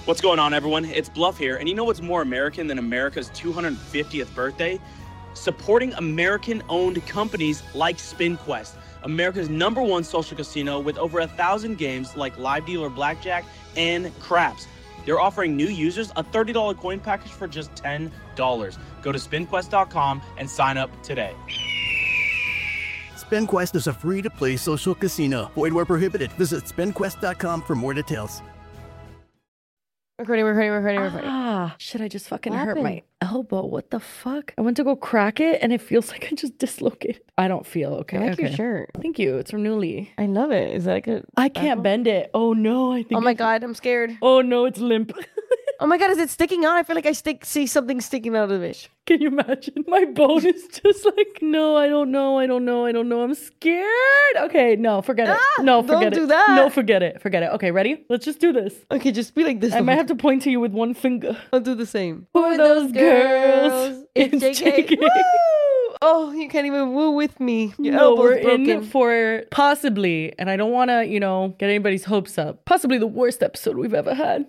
What's going on, everyone? It's Bluff here, and you know what's more American than America's 250th birthday? Supporting American-owned companies like SpinQuest, America's #1 social casino with over 1,000 games like Live Dealer Blackjack and Craps. They're offering new users a $30 coin package for just $10. Go to SpinQuest.com and sign up today. SpinQuest is a free-to-play social casino. Void where prohibited. Visit SpinQuest.com for more details. Recording. Shit, I just fucking hurt my elbow. What the fuck? I went to go crack it and it feels like I just dislocated. I don't feel okay. I like your shirt. Thank you. It's from Nuuly. I love it. Is that good? I can't bend it. Oh no, I think. Oh my God, I'm scared. Oh no, it's limp. Oh my God, is it sticking out? I feel like I see something sticking out of it. Can you imagine? My bone is just like, no, I don't know. I'm scared. Okay, no, forget it. No, forget it. Don't do that. No, forget it. Okay, ready? Let's just do this. Okay, just be like this. I might have to point to you with one finger. I'll do the same. For those girls, it's JK. JK. Woo! Oh, you can't even woo with me. Your No, elbow's we're broken. in for possibly, and I don't want to, get anybody's hopes up, possibly the worst episode we've ever had.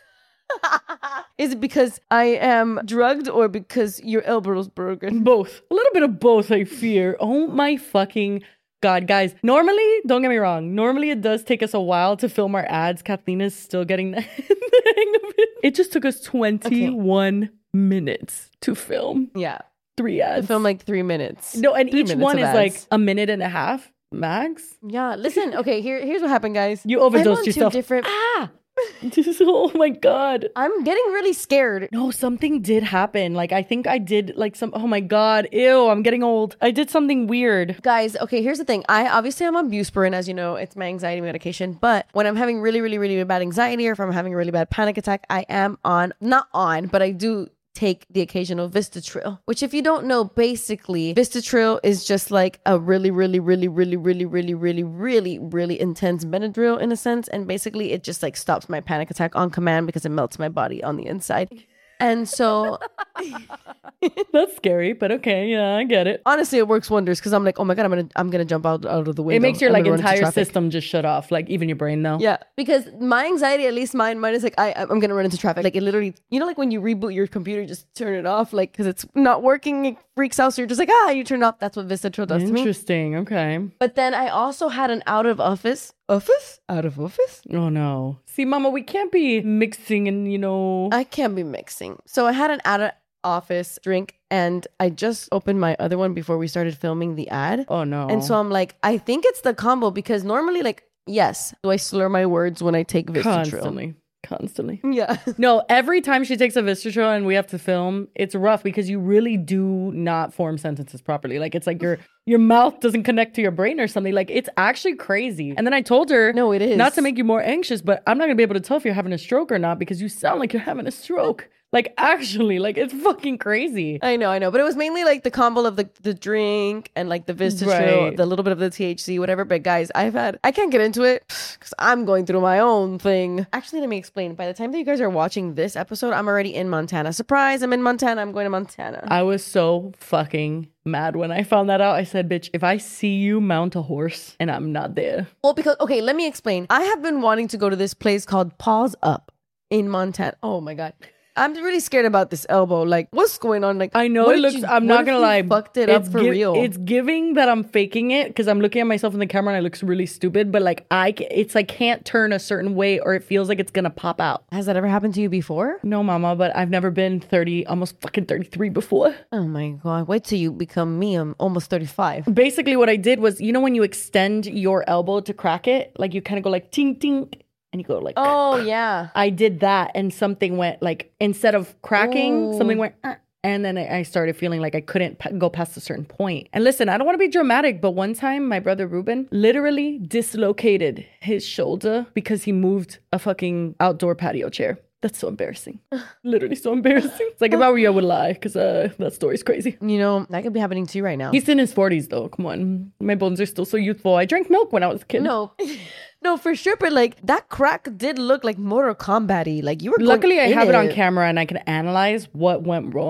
Is it because I am drugged or because your elbow is broken? Both. A little bit of both, I fear. Oh my fucking God, guys. Normally, don't get me wrong. Normally, it does take us a while to film our ads. Kathleen is still getting the hang of it. It just took us 21 minutes to film. Yeah. 3 ads. To film like 3 minutes. No, and 3 each minutes one of is ads. like a minute and a half max. Yeah, listen. Okay, here's what happened, guys. You overdosed I'm on yourself. 2 different... Oh my God. I'm getting really scared. No, something did happen. Like, I think I did like oh my God. Ew, I'm getting old. I did something weird. Guys, okay, here's the thing. I'm on Buspirone, as you know, it's my anxiety medication. But when I'm having really, really, really bad anxiety or if I'm having a really bad panic attack, I am but I do take the occasional Vistatril, which if you don't know, basically Vistatril is just like a really, really, really, really, really, really, really, really, really intense Benadryl in a sense. And basically it just like stops my panic attack on command because it melts my body on the inside. And so That's scary, but okay, yeah, I get it. honestly, it works wonders because I'm like, oh my God, I'm gonna jump out of the window. It makes your I'm like gonna run into entire traffic. system just shut off, like even your brain though. Yeah, because my anxiety, at least mine is like I'm gonna run into traffic. Like it literally, like when you reboot your computer, just turn it off, like because it's not working, it freaks out. So you're just like, you turn it off. That's what Vistatril does to me. Interesting. Okay. But then I also had an out of office. Oh no. See, Mama, we can't be mixing and I can't be mixing. So I had an out of office drink, and I just opened my other one before we started filming the ad. Oh no. And so I'm like, I think it's the combo because normally, like, yes, do I slur my words when I take Vistatril? Constantly. Yeah. No, every time she takes a Vistatril and we have to film, it's rough because you really do not form sentences properly. Like it's like your mouth doesn't connect to your brain or something. Like it's actually crazy. And then I told her, No, it is. not to make you more anxious, but I'm not gonna be able to tell if you're having a stroke or not because you sound like you're having a stroke. Like actually, like it's fucking crazy. I know. But it was mainly like the combo of the drink and like the Vistatril, Right. the little bit of the THC, whatever. But guys, I can't get into it because I'm going through my own thing. Actually, let me explain. By the time that you guys are watching this episode, I'm already in Montana. Surprise, I'm in Montana. I'm going to Montana. I was so fucking mad when I found that out. I said, bitch, if I see you mount a horse and I'm not there. Well, because, okay, let me explain. I have been wanting to go to this place called Paws Up in Montana. Oh my God. I'm really scared about this elbow. Like, what's going on? Like, I know what it if looks, you- I'm what not if gonna you lie. fucked it up for real. It's giving that I'm faking it because I'm looking at myself in the camera and I look really stupid, but like it's like can't turn a certain way or it feels like it's gonna pop out. Has that ever happened to you before? No, Mama, but I've never been 30, almost fucking 33 before. Oh my God. Wait till you become me. I'm almost 35. Basically what I did was, when you extend your elbow to crack it, like you kind of go like ting ting and you go like, Oh, yeah. I did that and something went like, instead of cracking, Ooh. something went, and then I started feeling like I couldn't go past a certain point. And listen, I don't want to be dramatic, but one time my brother Ruben literally dislocated his shoulder because he moved a fucking outdoor patio chair. That's so embarrassing. Literally so embarrassing. It's like if I were you, I would lie because that story's crazy. That could be happening to you right now. He's in his 40s though. Come on. My bones are still so youthful. I drank milk when I was a kid. No, for sure. But like that crack did look like Mortal Kombat-y. Like you were. Luckily, I going have in it on camera and I can analyze what went wrong.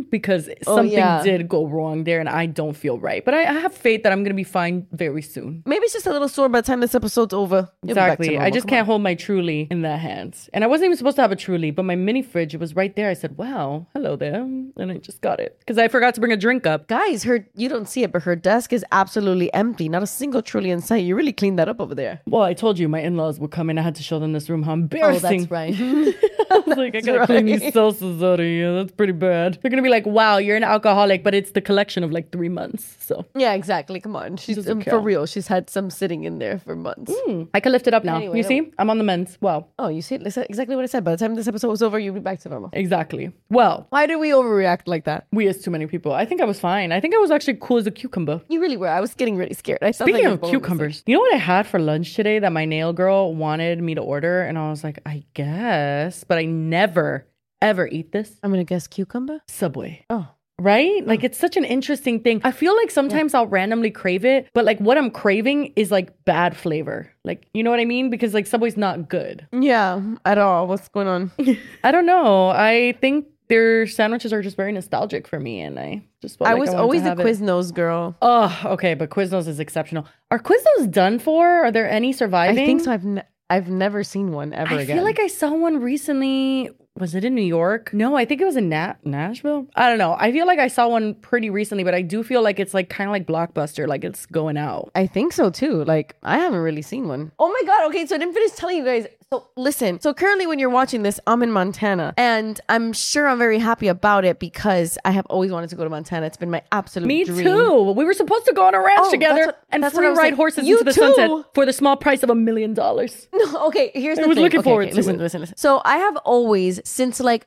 because something yeah. did go wrong there and I don't feel right. But I have faith that I'm going to be fine very soon. Maybe it's just a little sore by the time this episode's over. You'll be back to Exactly. normal. I just Come can't hold my Truly in that hands. And I wasn't even supposed to have a Truly, but my mini fridge was right there. I said, wow, hello there. And I just got it because I forgot to bring a drink up. Guys, you don't see it, but her desk is absolutely empty. Not a single Truly in sight. You really cleaned that up over there. Well, I told you my in-laws would come in. I had to show them this room. How Oh, embarrassing. that's right. I was like, I gotta clean these salsas out of here. That's pretty bad. They're gonna be like, wow, you're an alcoholic, but it's the collection of like 3 months. So Yeah, exactly. Come on. She's Doesn't for count. real. She's had some sitting in there for months. I can lift it up now. Anyway, you see? I'm on the mends. Well, Oh, you see, that's exactly what I said. By the time this episode was over, you'll be back to normal. exactly. Well, Why do we overreact like that? we as too many people. I think I was fine. I think I was actually cool as a cucumber. You really were. I was getting really scared. I Speaking of cucumbers, you know what I had for lunch today that my nail girl wanted me to order? And I was like, I guess, but I never, ever eat this. I'm gonna guess cucumber. Subway. Oh, Right? Like it's such an interesting thing. I feel like sometimes I'll randomly crave it, but like what I'm craving is like bad flavor. Like, you know what I mean? Because like Subway's not good. yeah. At all. What's going on? I don't know. I think their sandwiches are just very nostalgic for me, and I just felt I like was wanted always to the have it. Quiznos girl. Oh, okay, but Quiznos is exceptional. Are Quiznos done for? Are there any I surviving? think so. I've never seen one ever I again. feel like I saw one recently. Was it in New York? No, I think it was in Nashville. I don't know. I feel like I saw one pretty recently, but I do feel like it's like kind of like Blockbuster, like it's going out. I think so too. Like, I haven't really seen one. Oh my God. Okay. So I didn't finish telling you guys. So listen. So currently when you're watching this, I'm in Montana and I'm sure I'm very happy about it because I have always wanted to go to Montana. It's been my absolute Me dream. too. We were supposed to go on a ranch Oh, together that's what free I was ride saying. horses You into the too. sunset for the small price of $1 million. No, okay, here's the I was thing. looking forward to listen, it. listen. So I have always, since like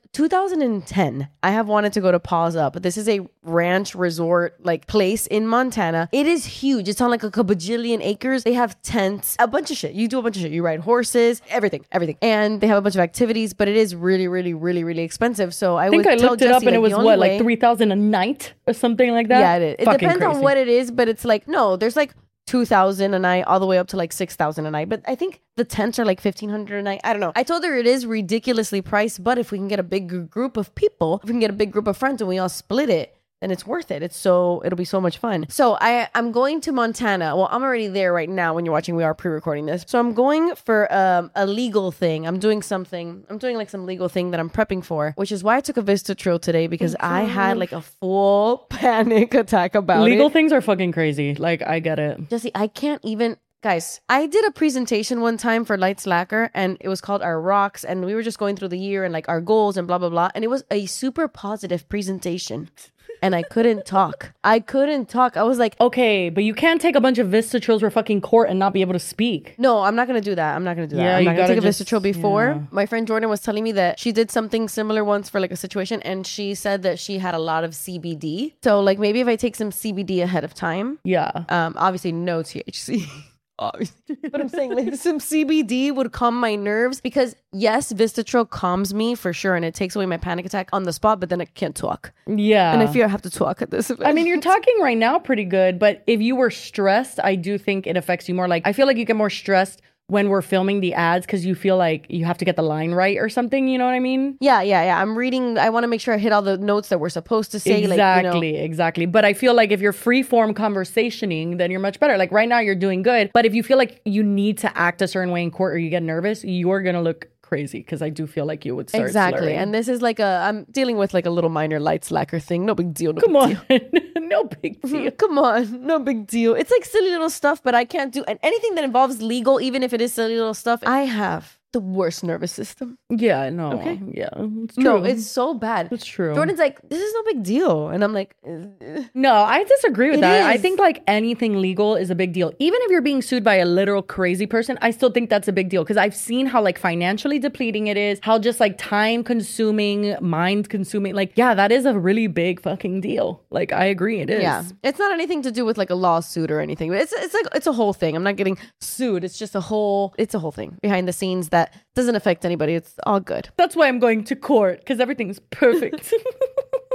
2010, I have wanted to go to Paws Up. This is a ranch resort like place in Montana. It is huge. It's on like a bajillion acres. They have tents, a bunch of shit. You do a bunch of shit. You ride horses, everything. And they have a bunch of activities, but it is really, really, really, really expensive. So I think would I tell looked it up Jesse, and it like, was the only what, way- like $3,000 a night or something like that? Yeah, it is. It Fucking depends crazy. on what it is, but it's like, no, there's like 2,000 a night all the way up to like 6,000 a night. But I think the tents are like 1,500 a night. I don't know. I told her it is ridiculously priced, but if we can get a big group of people, if we can get a big group of friends and we all split it, then it's worth it. It'll be so much fun. So I'm going to Montana. Well, I'm already there right now when you're watching. We are pre-recording this. So I'm going for a legal thing. I'm doing like some legal thing that I'm prepping for, which is why I took a Vistatril today because I had like a full panic attack about Legal it. things are fucking crazy. Like, I get it. Jesse, I can't even. Guys, I did a presentation one time for Light Slacker and it was called Our Rocks and we were just going through the year and like our goals and blah, blah, blah. And it was a super positive presentation and I couldn't talk. I was like, Okay, but you can't take a bunch of Vistatrils for fucking court and not be able to speak. no, I'm not going to do that. I'm not going to do that. Yeah, I'm you not going to gotta take a just- Vistatril before. yeah. My friend Jordan was telling me that she did something similar once for like a situation and she said that she had a lot of CBD. So like maybe if I take some CBD ahead of time, Yeah. obviously no THC. Obviously. But I'm saying like some CBD would calm my nerves because yes, Vistatril calms me for sure and it takes away my panic attack on the spot, but then I can't talk. Yeah. And I fear I have to talk at this event. I mean, you're talking right now pretty good, but if you were stressed, I do think it affects you more. Like, I feel like you get more stressed when we're filming the ads because you feel like you have to get the line right or something. You know what I mean? Yeah. I'm reading. I want to make sure I hit all the notes that we're supposed to say. Exactly. But I feel like if you're free form conversationing, then you're much better. Like right now, you're doing good. But if you feel like you need to act a certain way in court or you get nervous, you're going to look crazy because I do feel like you would start Exactly. slurring. And this is like I'm dealing with like a little minor Light Slacker thing. No big deal. Come on. No big deal. Come on, no big deal. It's like silly little stuff, but I can't do and anything that involves legal, even if it is silly little stuff. I have the worst nervous system. Yeah, no. Okay. Yeah, it's true. No, it's so bad. It's true. Jordan's like, this is no big deal, and I'm like, No, I disagree with It that. I is. think like anything legal is a big deal. Even if you're being sued by a literal crazy person, I still think that's a big deal because I've seen how like financially depleting it is, how just like time consuming, mind consuming. Like, yeah, that is a really big fucking deal. Like, I agree, it is. yeah, it's not anything to do with like a lawsuit or anything. But it's a whole thing. I'm not getting sued. It's just a whole thing behind the scenes that doesn't affect anybody. It's all good. That's why I'm going to court because everything's perfect.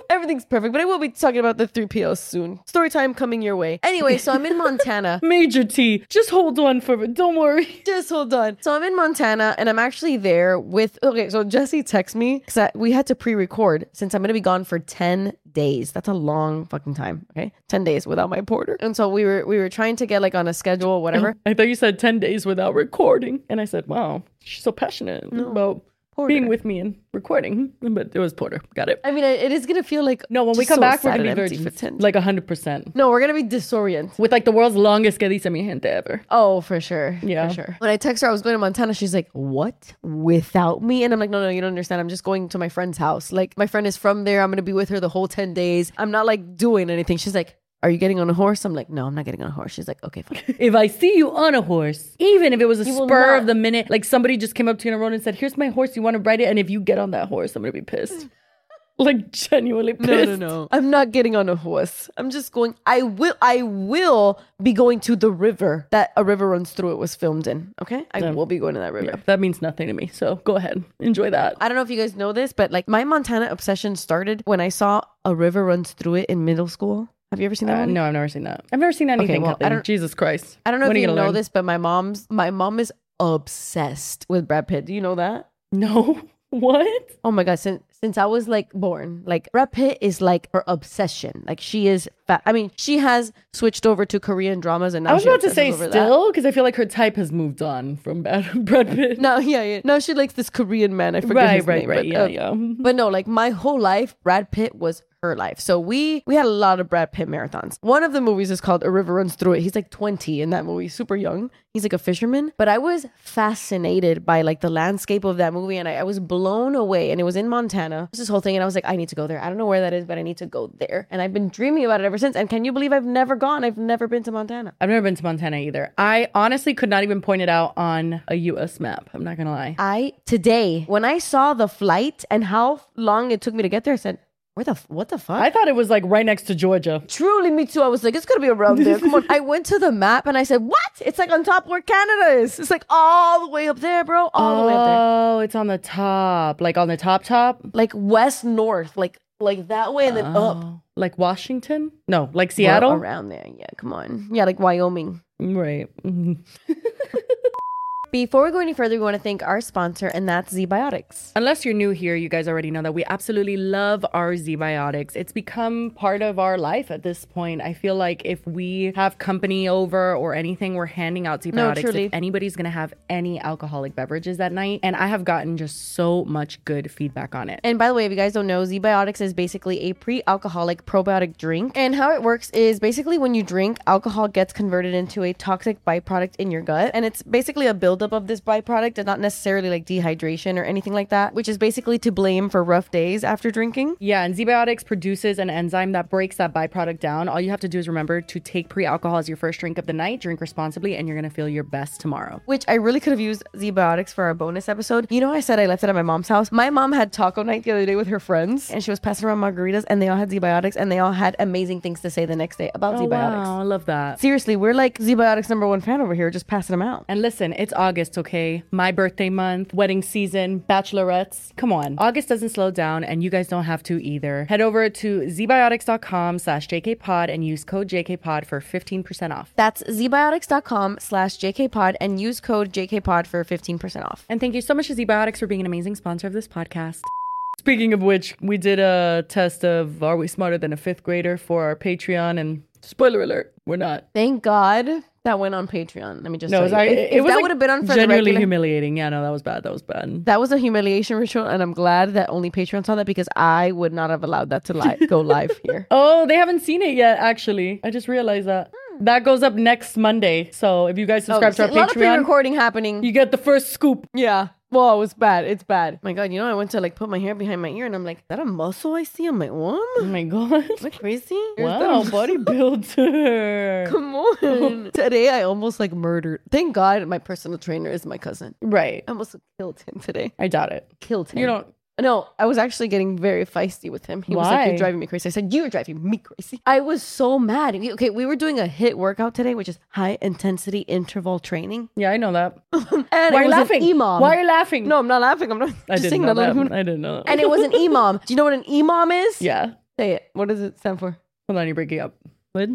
Everything's perfect, but I will be talking about the 3POs soon. Story time coming your way. Anyway, so I'm in Montana. Major T. Just hold on for it. Don't worry. Just hold on. So I'm in Montana and I'm actually there with, okay, so Jesse texted me because we had to pre-record since I'm going to be gone for 10 days. That's a long fucking time. Okay. 10 days without my porter. And so we were trying to get like on a schedule or whatever. I thought you said 10 days without recording. And I said, wow, she's so passionate about being with me and recording. But it was Porter. Got it. I mean, it is going to feel like, no, when we come back, we're going to be very, like 100%. No, we're going to be disoriented. With like the world's longest que dice mi gente ever. Oh, for sure. Yeah. For sure. When I text her I was going to Montana, she's like, what? Without me? And I'm like, no, you don't understand. I'm just going to my friend's house. Like, my friend is from there. I'm going to be with her the whole 10 days. I'm not like doing anything. She's like, are you getting on a horse? I'm like, no, I'm not getting on a horse. She's like, okay, fine. If I see you on a horse, even if it was a spur of the minute, like somebody just came up to you on a road and said, here's my horse, you want to ride it? And if you get on that horse, I'm going to be pissed. Like genuinely pissed. No. I'm not getting on a horse. I'm just going, I will be going to the river that A River Runs Through It was filmed in. Okay? I will be going to that river. Yeah, that means nothing to me. So go ahead. Enjoy that. I don't know if you guys know this, but like my Montana obsession started when I saw A River Runs Through It in middle school. Have you ever seen that one? No, I've never seen that. I've never seen anything. Okay, well, Jesus Christ. I don't know if you know this, but my mom is obsessed with Brad Pitt. Do you know that? No. What? Oh my God. Since I was like born, like Brad Pitt is like her obsession. Like she is I mean, she has switched over to Korean dramas and now I was about to say still, because I feel like her type has moved on from Brad Pitt. No, yeah. No, she likes this Korean man. I forget his name. Right, yeah. But no, like my whole life, Brad Pitt was her life. So we had a lot of Brad Pitt marathons. One of the movies is called A River Runs Through It. He's like 20 in that movie, super young. He's like a fisherman. But I was fascinated by like the landscape of that movie and I was blown away. And it was in Montana. It was this whole thing and I was like, I need to go there. I don't know where that is, but I need to go there. And I've been dreaming about it ever since. And can you believe I've never gone? I've never been to Montana. I've never been to Montana either. I honestly could not even point it out on a US map. I'm not gonna lie. Today, when I saw the flight and how long it took me to get there, I said, what the fuck? I thought it was like right next to Georgia. Truly, me too. I was like, it's gonna be around there. Come on. I went to the map and I said, what? It's like on top where Canada is. It's like all the way up there, bro. All the way up there. Oh, it's on the top. Like on the top? Like west, north. Like that way and then up. Like Washington? No, like Seattle? Well, around there. Yeah, come on. Yeah, like Wyoming. Right. Before we go any further, we want to thank our sponsor, and that's ZBiotics. Unless you're new here, you guys already know that we absolutely love our ZBiotics. It's become part of our life at this point. I feel like if we have company over or anything, we're handing out ZBiotics. No, if anybody's going to have any alcoholic beverages that night. And I have gotten just so much good feedback on it. And by the way, if you guys don't know, ZBiotics is basically a pre-alcoholic probiotic drink. And how it works is basically when you drink, alcohol gets converted into a toxic byproduct in your gut. And it's basically a buildup of this byproduct and not necessarily like dehydration or anything like that, which is basically to blame for rough days after drinking. Yeah, and ZBiotics produces an enzyme that breaks that byproduct down. All you have to do is remember to take pre-alcohol as your first drink of the night, drink responsibly, and you're going to feel your best tomorrow. Which I really could have used ZBiotics for our bonus episode. You know, I said I left it at my mom's house. My mom had taco night the other day with her friends and she was passing around margaritas and they all had ZBiotics and they all had amazing things to say the next day about ZBiotics. Wow, I love that. Seriously, we're like ZBiotics #1 fan over here, just passing them out. And listen, it's August, okay? My birthday month, wedding season, bachelorettes. Come on. August doesn't slow down and you guys don't have to either. Head over to zbiotics.com/JKPod and use code JKPod for 15% off. That's zbiotics.com/JKPod and use code JKPod for 15% off. And thank you so much to ZBiotics for being an amazing sponsor of this podcast. Speaking of which, we did a test of Are We Smarter Than a Fifth Grader for our Patreon and spoiler alert, we're not. Thank God that went on Patreon. Let me just tell you. If that would have been on for genuinely humiliating. Yeah, no, that was bad. That was a humiliation ritual, and I'm glad that only Patreon saw that because I would not have allowed that to go live here. Oh, they haven't seen it yet, actually. I just realized that. That goes up next Monday. So if you guys subscribe to our Patreon, a lot of pre-recording happening. You get the first scoop. Yeah. Well, it was bad. It's bad. Oh my God, you know, I went to like put my hair behind my ear and I'm like, is that a muscle I see on my arm? Oh my God. Am I crazy? Wow, bodybuilder. Come on. Today I almost like murdered. Thank God my personal trainer is my cousin. Right. I almost killed him today. I doubt it. Killed him. You don't. No, I was actually getting very feisty with him. He was like, you're driving me crazy. I said, you're driving me crazy. I was so mad. Okay, we were doing a HIIT workout today, which is high intensity interval training. Yeah, I know that. And why are you laughing? EMOM. Why are you laughing? No, I'm not laughing. I'm not. I didn't know that. I didn't know that. And it was an EMOM. Do you know what an EMOM is? Yeah. Say it. What does it stand for? Hold on, you're breaking up. What?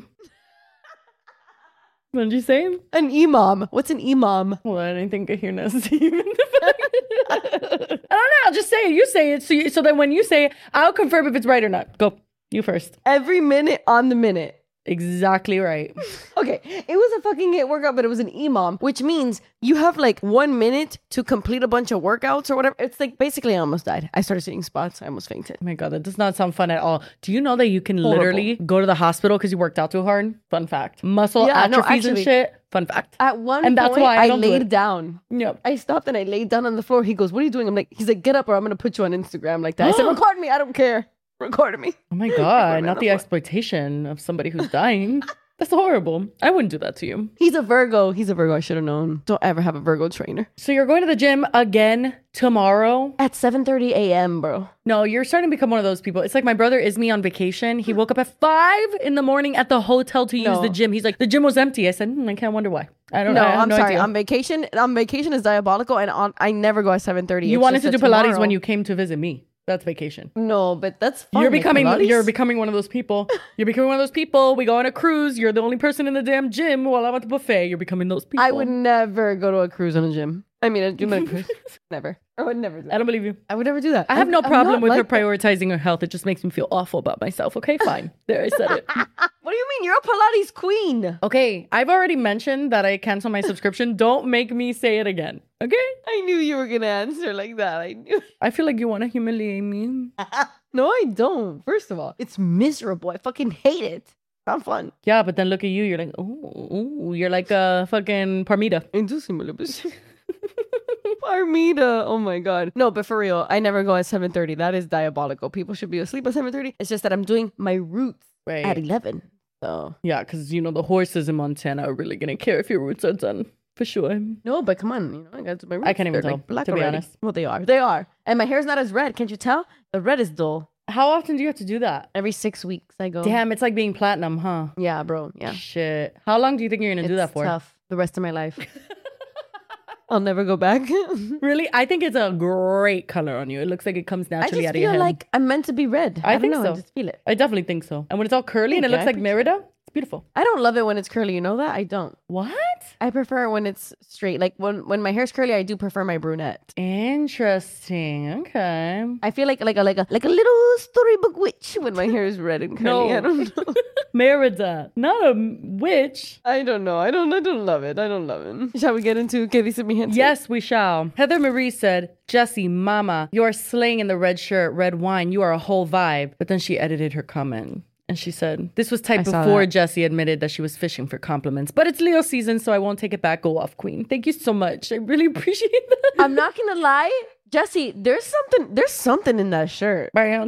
What did you say? An imam. What's an imam? Well, I didn't think I hear Nassim. I don't know. Just say it. You say it. So then when you say it, I'll confirm if it's right or not. Go. You first. Every minute on the minute. Exactly right. Okay, it was a fucking HIIT workout, but it was an imam, which means you have like 1 minute to complete a bunch of workouts or whatever. It's like basically I almost died. I started seeing spots. I almost fainted. Oh my God, that does not sound fun at all. Do you know that you can literally go to the hospital because you worked out too hard? Fun fact. Muscle atrophies and shit. Fun fact. At one and point, that's why I laid down. Yep. I stopped and I laid down on the floor. He goes, "What are you doing?" I'm like, he's like, "Get up or I'm going to put you on Instagram," like that. I said, "Record me. I don't care. Record me." Oh my God, not the exploitation of somebody who's dying. That's horrible. I wouldn't do that to you. He's a Virgo. I should have known. Don't ever have a Virgo trainer. So you're going to the gym again tomorrow? At 7:30 a.m., bro. No, you're starting to become one of those people. It's like my brother Ismi on vacation. He woke up at 5 in the morning at the hotel to use the gym. He's like, the gym was empty. I said, I can't wonder why. I don't know. I'm sorry. Idea. On vacation is diabolical, and I never go at 7:30. You wanted to do Pilates when you came to visit me. That's vacation. No, but that's fun. You're becoming one of those people. You're becoming one of those people. We go on a cruise. You're the only person in the damn gym while I'm at the buffet. You're becoming those people. I would never go to a cruise on a gym. I mean, a gym on a cruise. Never. I would never do that. I don't believe you. I would never do that. I have no problem with her prioritizing her health. It just makes me feel awful about myself. Okay, fine. There, I said it. What do you mean? You're a Pilates queen. Okay, I've already mentioned that I cancel my subscription. Don't make me say it again. Okay? I knew you were going to answer like that. I knew. I feel like you want to humiliate me. No, I don't. First of all, it's miserable. I fucking hate it. Not fun. Yeah, but then look at you. You're like, ooh, you're like a fucking Parmita. Parmita. Oh my God. No, but for real, I never go at 7:30. That is diabolical. People should be asleep at 7:30. It's just that I'm doing my routes at 11. So yeah, because you know the horses in Montana are really gonna care if your roots are done. For sure. No, but come on, I got my roots. I can't even tell, like black to be honest. Well, they are. And my hair's not as red. Can't you tell? The red is dull. How often do you have to do that? Every 6 weeks I go. Damn, it's like being platinum, huh? Yeah, bro. Yeah. Shit. How long do you think you're gonna do that for? Tough. The rest of my life. I'll never go back. Really? I think it's a great color on you. It looks like it comes naturally out of your head. I just feel like I'm meant to be red. I think so. I just feel it. I definitely think so. And when it's all curly and it looks like Merida, it's beautiful. I don't love it when it's curly. You know that? I don't. What? I prefer it when it's straight. Like when my hair's curly, I do prefer my brunette. Interesting. Okay. I feel like a little storybook witch when my hair is red and curly. No. I don't know. Merida, not a witch. I don't know. I don't love it. Shall we get into ¿Qué dice mi gente? Yes, we shall. Heather Marie said, Jessie, mama, you are slaying in the red shirt, red wine. You are a whole vibe. But then she edited her comment. And she said, this was typed before Jessie admitted that she was fishing for compliments. But it's Leo season, so I won't take it back. Go off, queen. Thank you so much. I really appreciate that. I'm not going to lie. Jessie, there's something in that shirt.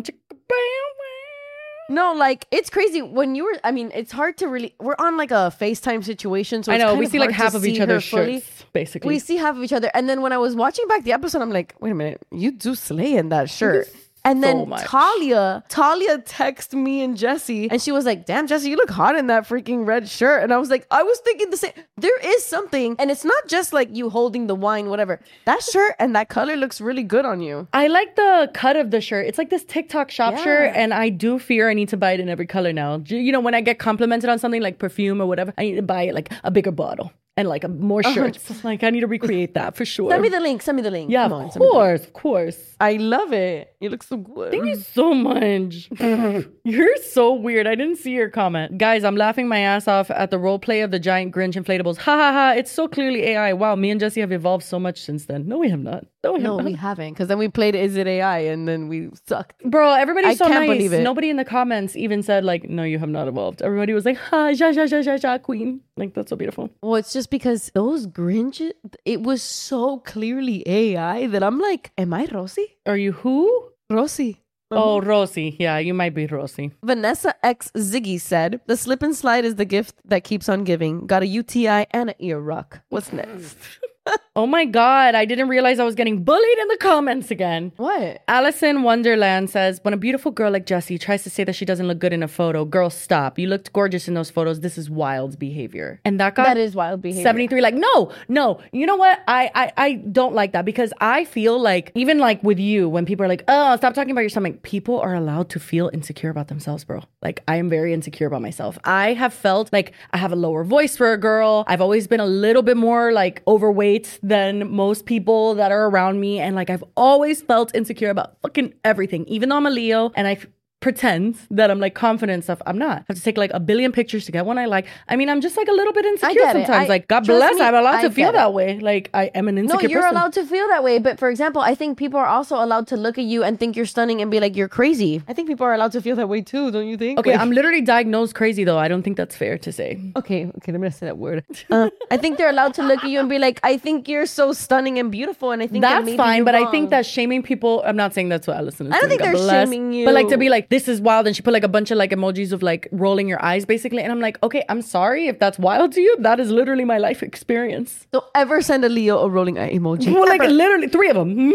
No, like, it's crazy. It's hard to really, we're on like a FaceTime situation. So I know, it's we see like half of each other's shirts, basically. We see half of each other. And then when I was watching back the episode, I'm like, wait a minute, you do slay in that shirt. And then Talia texted me and Jessie, and she was like, damn, Jessie, you look hot in that freaking red shirt. And I was like, I was thinking the same. There is something, and it's not just like you holding the wine, whatever. That shirt and that color looks really good on you. I like the cut of the shirt. It's like this TikTok shop shirt, and I do fear I need to buy it in every color now. You know, when I get complimented on something like perfume or whatever, I need to buy it like a bigger bottle. And like more shirts. Like I need to recreate that for sure. Send me the link. Yeah, of course. I love it. You look so good. Thank you so much. You're so weird. I didn't see your comment. Guys, I'm laughing my ass off at the role play of the giant Grinch inflatables. Ha ha ha. It's so clearly AI. Wow, me and Jessie have evolved so much since then. No, we have not. No, we haven't. Because then we played Is It AI and then we sucked. Bro, everybody's so nice. Believe it. Nobody in the comments even said like, no, you have not evolved. Everybody was like, ha, ja, queen. Like, that's so beautiful. Well, it's just because those Grinches, it was so clearly AI that I'm like, am I Rosie? Are you who? Rosie. Oh, Rosie. Yeah, you might be Rosie. Vanessa X Ziggy said, the slip and slide is the gift that keeps on giving. Got a UTI and an ear rock. What's next? Oh my God, I didn't realize I was getting bullied in the comments again. What? Allison Wonderland says, when a beautiful girl like Jessie tries to say that she doesn't look good in a photo, girl, stop. You looked gorgeous in those photos. This is wild behavior. And that is wild behavior. 73, like, no. You know what? I don't like that, because I feel like, even like with you, when people are like, oh, stop talking about your stomach. People are allowed to feel insecure about themselves, bro. Like, I am very insecure about myself. I have felt like I have a lower voice for a girl. I've always been a little bit more like overweight than most people that are around me. And like, I've always felt insecure about fucking everything, even though I'm a Leo and I pretend that I'm like confident and stuff. I'm not. I have to take like a billion pictures to get one I like. I mean, I'm just like a little bit insecure sometimes. Like, God bless, I'm allowed to feel that way. Like, I am an insecure person. No, you're allowed to feel that way. But for example, I think people are also allowed to look at you and think you're stunning and be like, you're crazy. I think people are allowed to feel that way too, don't you think? Okay, I'm literally diagnosed crazy though. I don't think that's fair to say. Okay, let me not say that word. I think they're allowed to look at you and be like, I think you're so stunning and beautiful, and I think that's that fine. But wrong. I think that shaming people, I'm not saying that's what Allison is I don't doing, think they're shaming you. But like, to be like, this is wild, and she put like a bunch of like emojis of like rolling your eyes basically, and I'm like, okay, I'm sorry if that's wild to you. That is literally my life experience. Don't ever send a Leo a rolling eye emoji. Well, like literally three of them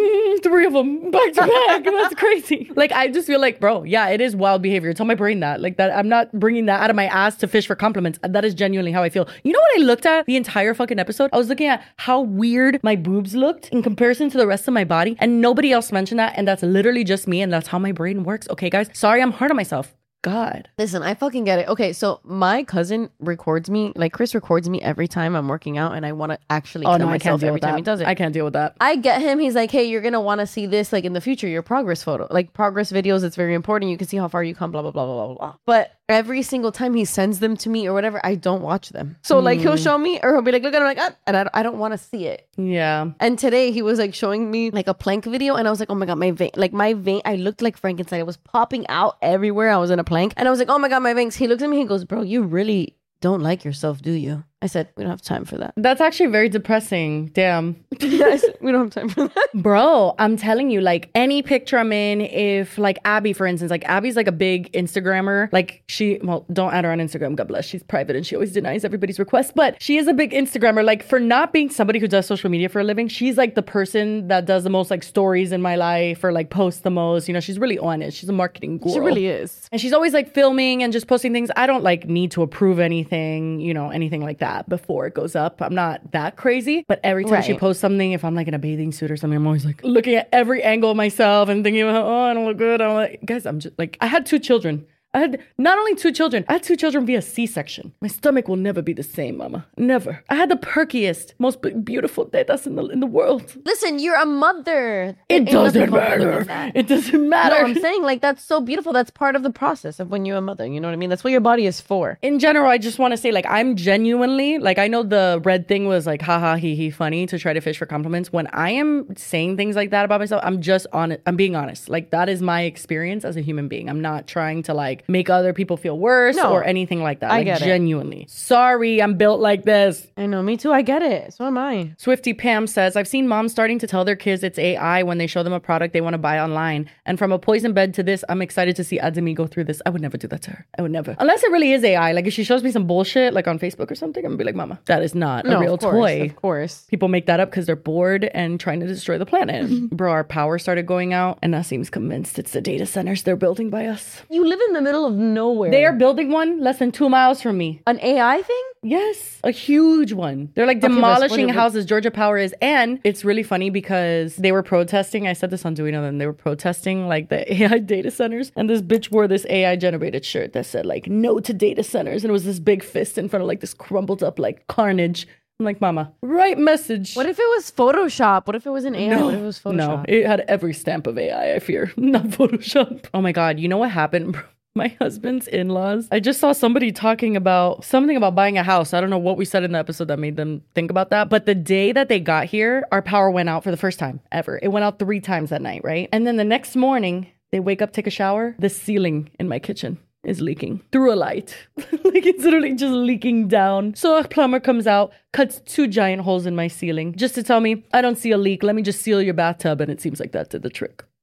back to back. That's crazy. Like, I just feel like, bro, yeah, it is wild behavior. Tell my brain that. Like, that I'm not bringing that out of my ass to fish for compliments. That is genuinely how I feel. You know what I looked at the entire fucking episode? I was looking at how weird my boobs looked in comparison to the rest of my body, and nobody else mentioned that, and that's literally just me, and that's how my brain works. Okay, guys, sorry I'm hard on myself. God. Listen, I fucking get it. Okay, so my cousin records me, like Chris records me every time I'm working out, and I want to actually kill myself every time he does it. I can't deal with that. I get him. He's like, hey, you're going to want to see this like in the future, your progress photo, like progress videos. It's very important. You can see how far you come, blah, blah, blah, blah, blah, blah. But every single time he sends them to me or whatever, I don't watch them. So like he'll show me, or he'll be like, look at him, like, and I don't want to see it. Yeah. And today he was like showing me like a plank video, and I was like, oh my God, my vein, I looked like Frankenstein. It was popping out everywhere. I was in a plank, and I was like, oh my God, my veins. He looked at me, he goes, bro, you really don't like yourself, do you? I said, we don't have time for that. That's actually very depressing. Damn. I said, we don't have time for that. Bro, I'm telling you, like, any picture I'm in, if like Abby, for instance, like Abby's like a big Instagrammer. Like, don't add her on Instagram, God bless. She's private and she always denies everybody's requests. But she is a big Instagrammer. Like, for not being somebody who does social media for a living, she's like the person that does the most like stories in my life, or like posts the most. You know, she's really on it. She's a marketing guru. She really is. And she's always like filming and just posting things. I don't like need to approve anything, you know, anything like that before it goes up. I'm not that crazy, but every time she posts something, if I'm like in a bathing suit or something, I'm always like looking at every angle of myself and thinking, oh, I don't look good. I'm like, guys, I'm just like, I had 2 children. I had not only 2 children, I had 2 children via C-section. My stomach will never be the same, mama. Never. I had the perkiest, most beautiful tetas in the world. Listen, you're a mother. It doesn't matter. It doesn't matter. No, I'm saying like that's so beautiful. That's part of the process of when you're a mother. You know what I mean? That's what your body is for. In general, I just want to say, like, I'm genuinely, like, I know the red thing was like, haha, hee funny to try to fish for compliments. When I am saying things like that about myself, I'm just honest. I'm being honest. Like, that is my experience as a human being. I'm not trying to like make other people feel worse or anything like that. I like, get genuinely. Sorry, I'm built like this. I know, me too. I get it. So am I. Swifty Pam says, I've seen moms starting to tell their kids it's AI when they show them a product they want to buy online. And from a poison bed to this, I'm excited to see Ademi go through this. I would never do that to her. I would never. Unless it really is AI. Like, if she shows me some bullshit, like on Facebook or something, I'm gonna be like, mama, that is not a real toy. Of course. People make that up because they're bored and trying to destroy the planet. Bro, our power started going out, and Nassim's convinced it's the data centers they're building by us. You live in the middle of nowhere. They are building one less than 2 miles from me. An AI thing? Yes, a huge one. They're like demolishing houses. Georgia Power is. And it's really funny because they were protesting. I said this on Doing Them. They were protesting like the AI data centers. And this bitch wore this AI generated shirt that said like no to data centers. And it was this big fist in front of like this crumbled up like carnage. I'm like, mama, right message. What if it was Photoshop? What if it was an AI? What if it was Photoshop? No, it had every stamp of AI, I fear. Not Photoshop. Oh my God. You know what happened, bro? My husband's in-laws. I just saw somebody talking about something about buying a house. I don't know what we said in the episode that made them think about that. But the day that they got here, our power went out for the first time ever. It went out 3 times that night, right? And then the next morning, they wake up, take a shower. The ceiling in my kitchen is leaking through a light. Like, it's literally just leaking down. So a plumber comes out, cuts 2 giant holes in my ceiling just to tell me, I don't see a leak. Let me just seal your bathtub. And it seems like that did the trick.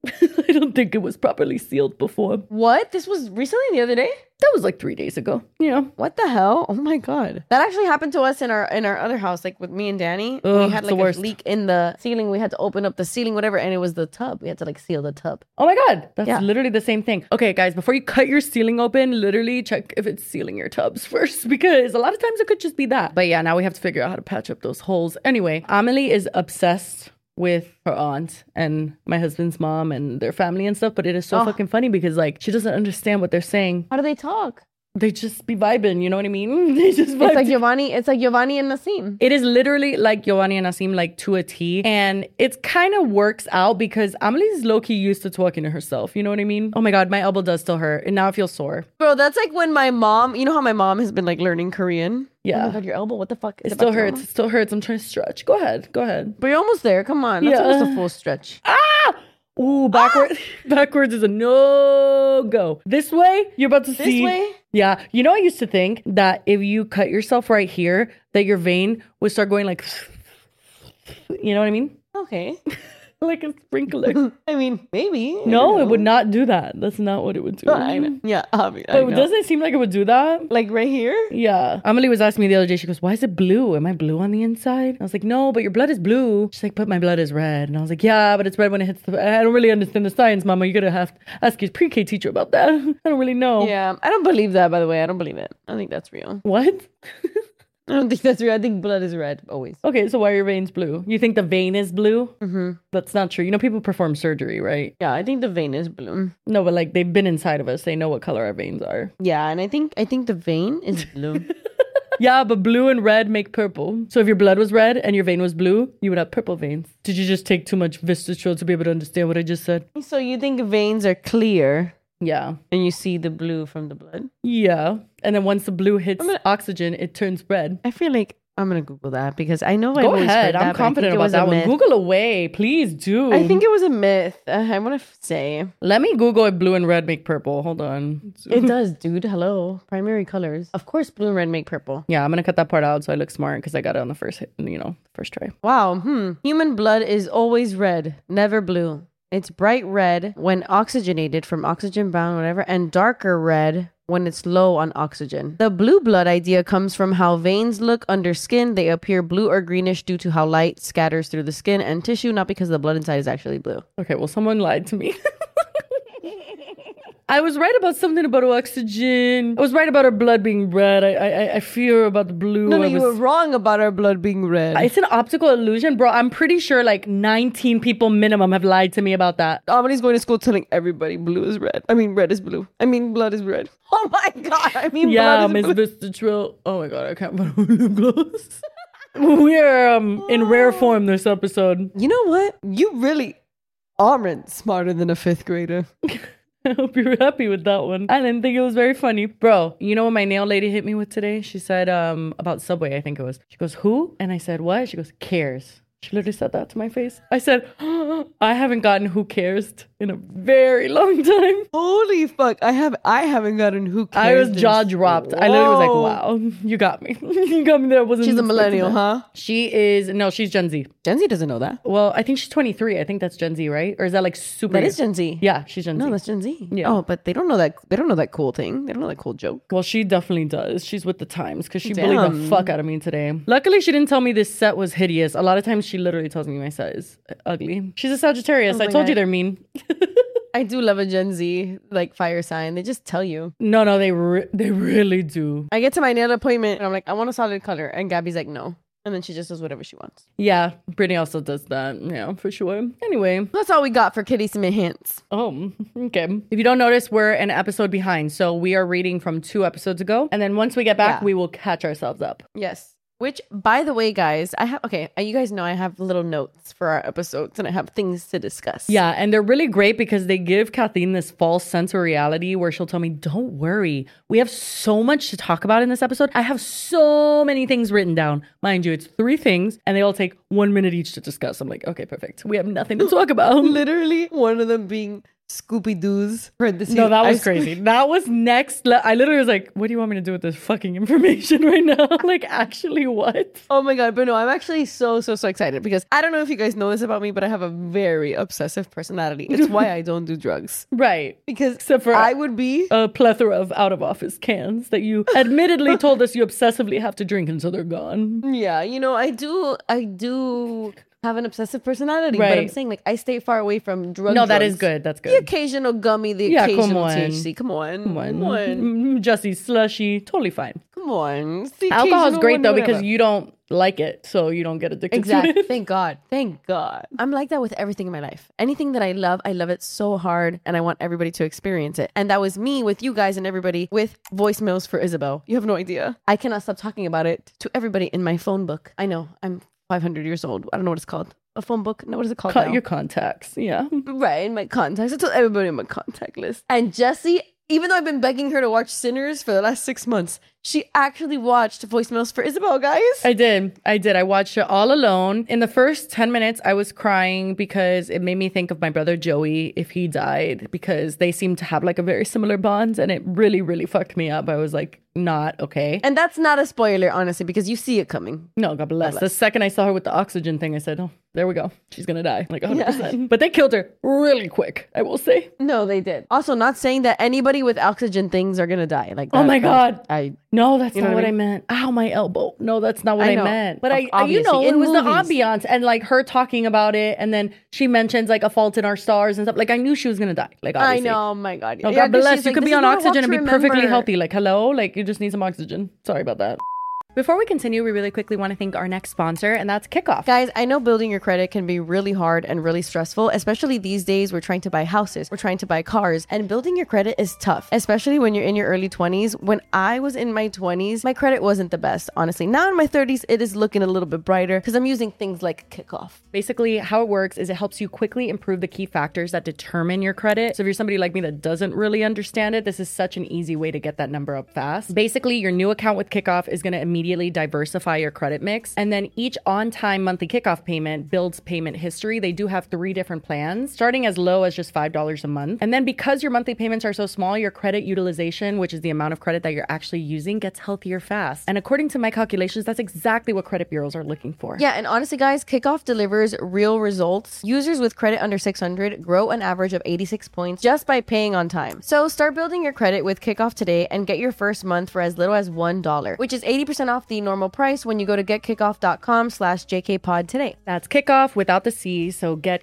I don't think it was properly sealed before. What? This was recently, the other day? That was like 3 days ago. Yeah. What the hell? Oh my god. That actually happened to us in our other house, like with me and Danny. Ugh, We had it's the like a worst. leak in the ceiling. We had to open up the ceiling, whatever, and it was the tub. We had to like seal the tub. Oh my God. That's Yeah. literally the same thing. Okay, guys, before you cut your ceiling open, literally check if it's sealing your tubs first, because a lot of times it could just be that. But yeah, now we have to figure out how to patch up those holes. Anyway, Amelie is obsessed with her aunt and my husband's mom and their family and stuff, but it is so fucking funny because like she doesn't understand what they're saying. How do they talk? They just be vibing, you know what I mean? They just vibe. It's like Giovanni and Nassim. It is literally like Giovanni and Nassim, like to a T. And it kind of works out because Amelie's low-key used to talking to herself. You know what I mean? Oh my God, my elbow does still hurt. And now I feel sore. Bro, that's like when my mom, you know how my mom has been like learning Korean? Yeah. Oh my god, your elbow, what the fuck? It Is still back to hurts. normal? It still hurts. I'm trying to stretch. Go ahead. Go ahead. But you're almost there. Come on. That's Yeah. almost a full stretch. Ooh, backwards. Backwards is a no-go. This way, you're about to see. This way? Yeah. You know, I used to think that if you cut yourself right here, that your vein would start going like, you know what I mean? Okay. Like a sprinkler. I mean, maybe. No, it would not do that. That's not what it would do. I know. Yeah, I mean, I But know. doesn't it seem like it would do that? Like right here? Yeah. Amelie was asking me the other day, she goes, why is it blue? Am I blue on the inside? I was like, no, but your blood is blue. She's like, but my blood is red. And I was like, yeah, but it's red when it hits the... I don't really understand the science, Mama. You're going to have to ask your pre-K teacher about that. I don't really know. Yeah, I don't believe that, by the way. I don't believe it. I think that's real. What? I don't think that's real. I think blood is red, always. Okay, so why are your veins blue? You think the vein is blue? Mm-hmm. That's not true. You know, people perform surgery, right? Yeah, I think the vein is blue. No, but like they've been inside of us. They know what color our veins are. Yeah, and I think the vein is blue. Yeah, but blue and red make purple. So if your blood was red and your vein was blue, you would have purple veins. Did you just take too much Vistatrol to be able to understand what I just said? So you think veins are clear Yeah. and you see the blue from the blood? Yeah. And then once the blue hits oxygen, it turns red. I feel like I'm gonna Google that because I know I've Go always ahead. heard that, I'm but I confident think it about was a that one. myth. Google away. Please do. I think it was a myth. I want to say Let me Google if blue and red make purple. Hold on. it does, dude. Hello, primary colors. Of course, blue and red make purple. Yeah, I'm going to cut that part out so I look smart because I got it on the first hit, first try. Wow. Human blood is always red, never blue. It's bright red when oxygenated from oxygen bound, whatever, and darker red when it's low on oxygen. The blue blood idea comes from how veins look under skin. They appear blue or greenish due to how light scatters through the skin and tissue, not because the blood inside is actually blue. Okay, well, someone lied to me. I was right about something about oxygen. I was right about our blood being red. I fear about the blue. No, you were wrong about our blood being red. It's an optical illusion, bro. I'm pretty sure like 19 people minimum have lied to me about that. Amelie's going to school telling everybody blue is red. I mean, red is blue. I mean, blood is red. Oh my God. I mean, Yeah, blood Miss is blue. Vistatril. Oh my God, I can't put on lip gloss. We are in rare form this episode. You know what? You really aren't smarter than a fifth grader. I hope you're happy with that one. I didn't think it was very funny. Bro, you know what my nail lady hit me with today? She said, about Subway, I think it was. She goes, who? And I said, what? She goes, cares. She literally said that to my face. I said, I haven't gotten who cares in a very long time. Holy fuck. I haven't gotten who cares. I was this. jaw dropped. I literally was like, wow, you got me. You got me there. I wasn't She's a expecting millennial, that. huh? She's Gen Z. Gen Z doesn't know that. Well, I think she's 23. I think that's Gen Z, right? Or is that like super? That is Gen Z. Yeah, she's Gen Z. No, that's Gen Z. Yeah. Oh, but they don't know that. They don't know that cool thing. They don't know that cool joke. Well, she definitely does. She's with the times because she bullied the Damn. fuck out of me today. Luckily, she didn't tell me this set was hideous. A lot of times, she literally tells me my set is ugly. She's a Sagittarius. Oh my I told you God. they're mean. I do love a Gen Z like fire sign. They just tell you. No, they really do. I get to my nail appointment and I'm like, I want a solid color, and Gabby's like, no, and then she just does whatever she wants. Yeah, Brittany also does that. Yeah, for sure. Anyway. That's all we got for Kitty Smith hints. Oh, okay. If you don't notice, we're an episode behind. So we are reading from 2 episodes ago. And then once we get back, Yeah. we will catch ourselves up. Yes. Which, by the way, guys, you guys know I have little notes for our episodes and I have things to discuss. Yeah, and they're really great because they give Kathleen this false sense of reality where she'll tell me, don't worry, we have so much to talk about in this episode. I have so many things written down. Mind you, it's 3 things and they all take 1 minute each to discuss. I'm like, okay, perfect. We have nothing to talk about. Literally, one of them being Scooby-Doo's parentheses. No, that was I crazy. That was next. I literally was like, what do you want me to do with this fucking information right now? Like, actually, what? Oh my God. But no, I'm actually so excited because I don't know if you guys know this about me, but I have a very obsessive personality. It's why I don't do drugs. Right. Because Except for I would be... a plethora of out-of-office cans that you admittedly told us you obsessively have to drink until they're gone. Yeah, you know, I do have an obsessive personality, but I'm Right. saying like I stay far away from drugs. No, that is good. That's The good. occasional gummy, the Yeah, come occasional on. THC. Come on. Jussie slushy, totally fine. Come on. It's the Alcohol is occasional great one, though whatever. because you don't like it, so you don't get addicted Exactly. to it. Thank God. Thank God. I'm like that with everything in my life. Anything that I love it so hard, and I want everybody to experience it. And that was me with you guys and everybody with voicemails for Isabel. You have no idea. I cannot stop talking about it to everybody in my phone book. I know. I'm 500 years old. I don't know what it's called. A phone book? No, what is it called Cut now? your contacts. Yeah. Right, in my contacts. I told everybody in my contact list. And Jessie, even though I've been begging her to watch Sinners for the last 6 months, she actually watched voicemails for Isabel, guys. I did. I watched it all alone. In the first 10 minutes, I was crying because it made me think of my brother Joey if he died, because they seem to have like a very similar bond, and it really, really fucked me up. I was like, not okay. And that's not a spoiler, honestly, because you see it coming. No, God bless. The second I saw her with the oxygen thing, I said, oh, there we go. She's going to die. Like 100%. But they killed her really quick, I will say. No, they did. Also, not saying that anybody with oxygen things are going to die. Like, Oh my God. No, that's You know not what what I I meant. Ow, my elbow. No, that's not what I I know. meant. But you Obviously, know, in it was movies. the ambiance and like her talking about it. And then she mentions like A Fault in Our Stars and stuff. Like I knew she was going to die. Like I obviously. know, oh my God. Oh, Yeah, God 'cause bless. she's You like, could "This be is on what I oxygen want and be to perfectly remember." healthy. Like, hello? Like you just need some oxygen. Sorry about that. Before we continue, we really quickly want to thank our next sponsor, and that's Kickoff. Guys, I know building your credit can be really hard and really stressful, especially these days. We're trying to buy houses, we're trying to buy cars, and building your credit is tough, especially when you're in your early 20s. When I was in my 20s, my credit wasn't the best, honestly. Now in my 30s, it is looking a little bit brighter because I'm using things like Kickoff. Basically, how it works is it helps you quickly improve the key factors that determine your credit. So if you're somebody like me that doesn't really understand it, this is such an easy way to get that number up fast. Basically, your new account with Kickoff is going to immediately diversify your credit mix. And then each on-time monthly Kickoff payment builds payment history. They do have 3 different plans, starting as low as just $5 a month. And then because your monthly payments are so small, your credit utilization, which is the amount of credit that you're actually using, gets healthier fast. And according to my calculations, that's exactly what credit bureaus are looking for. Yeah, and honestly, guys, Kickoff delivers real results. Users with credit under 600 grow an average of 86 points just by paying on time. So start building your credit with Kickoff today and get your first month for as little as $1, which is 80% off the normal price when you go to getkickoff.com/JKPod today. That's Kickoff without the C, so get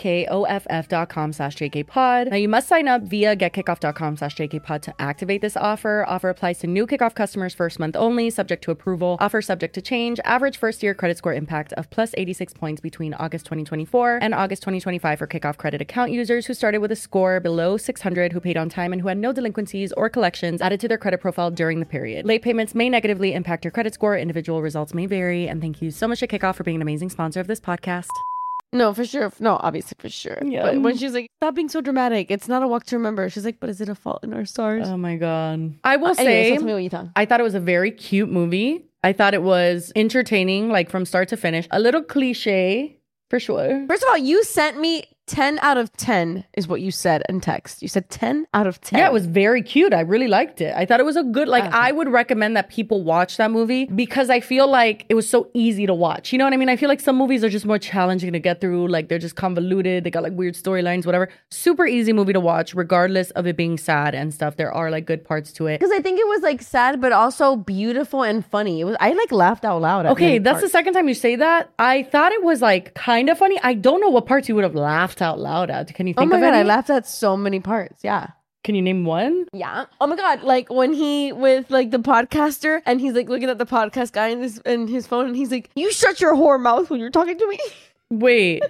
KIKOFF.com/JKPod. Now you must sign up via getkickoff.com/JKPod to activate this offer. Offer applies to new Kickoff customers first month only, subject to approval. Offer subject to change. Average first year credit score impact of plus 86 points between August 2024 and August 2025 for Kickoff credit account users who started with a score below 600, who paid on time, and who had no delinquencies or collections added to their credit profile during the period. Late payments may negatively impact your credit score. Individual results may vary. And thank you so much to Kickoff for being an amazing sponsor of this podcast. No, for sure. No, obviously, for sure. Yeah. But when she's like, stop being so dramatic. It's not a walk to remember. She's like, but is it a fault in our stars? Oh my God. I will Anyways, say, tell me what you thought. I thought it was a very cute movie. I thought it was entertaining, like from start to finish. A little cliche, for sure. First of all, you sent me 10 out of 10 is what you said in text. You said 10 out of 10. Yeah, it was very cute. I really liked it. I thought it was a good, like, Okay. I would recommend that people watch that movie because I feel like it was so easy to watch. You know what I mean? I feel like some movies are just more challenging to get through. Like, they're just convoluted. They got like weird storylines, whatever. Super easy movie to watch, regardless of it being sad and stuff. There are like good parts to it. Because I think it was like sad, but also beautiful and funny. It was. I like laughed out loud. At Okay, many that's the parts. second time you say that. I thought it was like kind of funny. I don't know what parts you would have laughed out loud at. Can you Oh think my of God, any? I laughed at so many parts. Yeah. Can you name one? Yeah. Oh my God. Like when he with like the podcaster and he's like looking at the podcast guy in his phone and he's like, you shut your whore mouth when you're talking to me. Wait.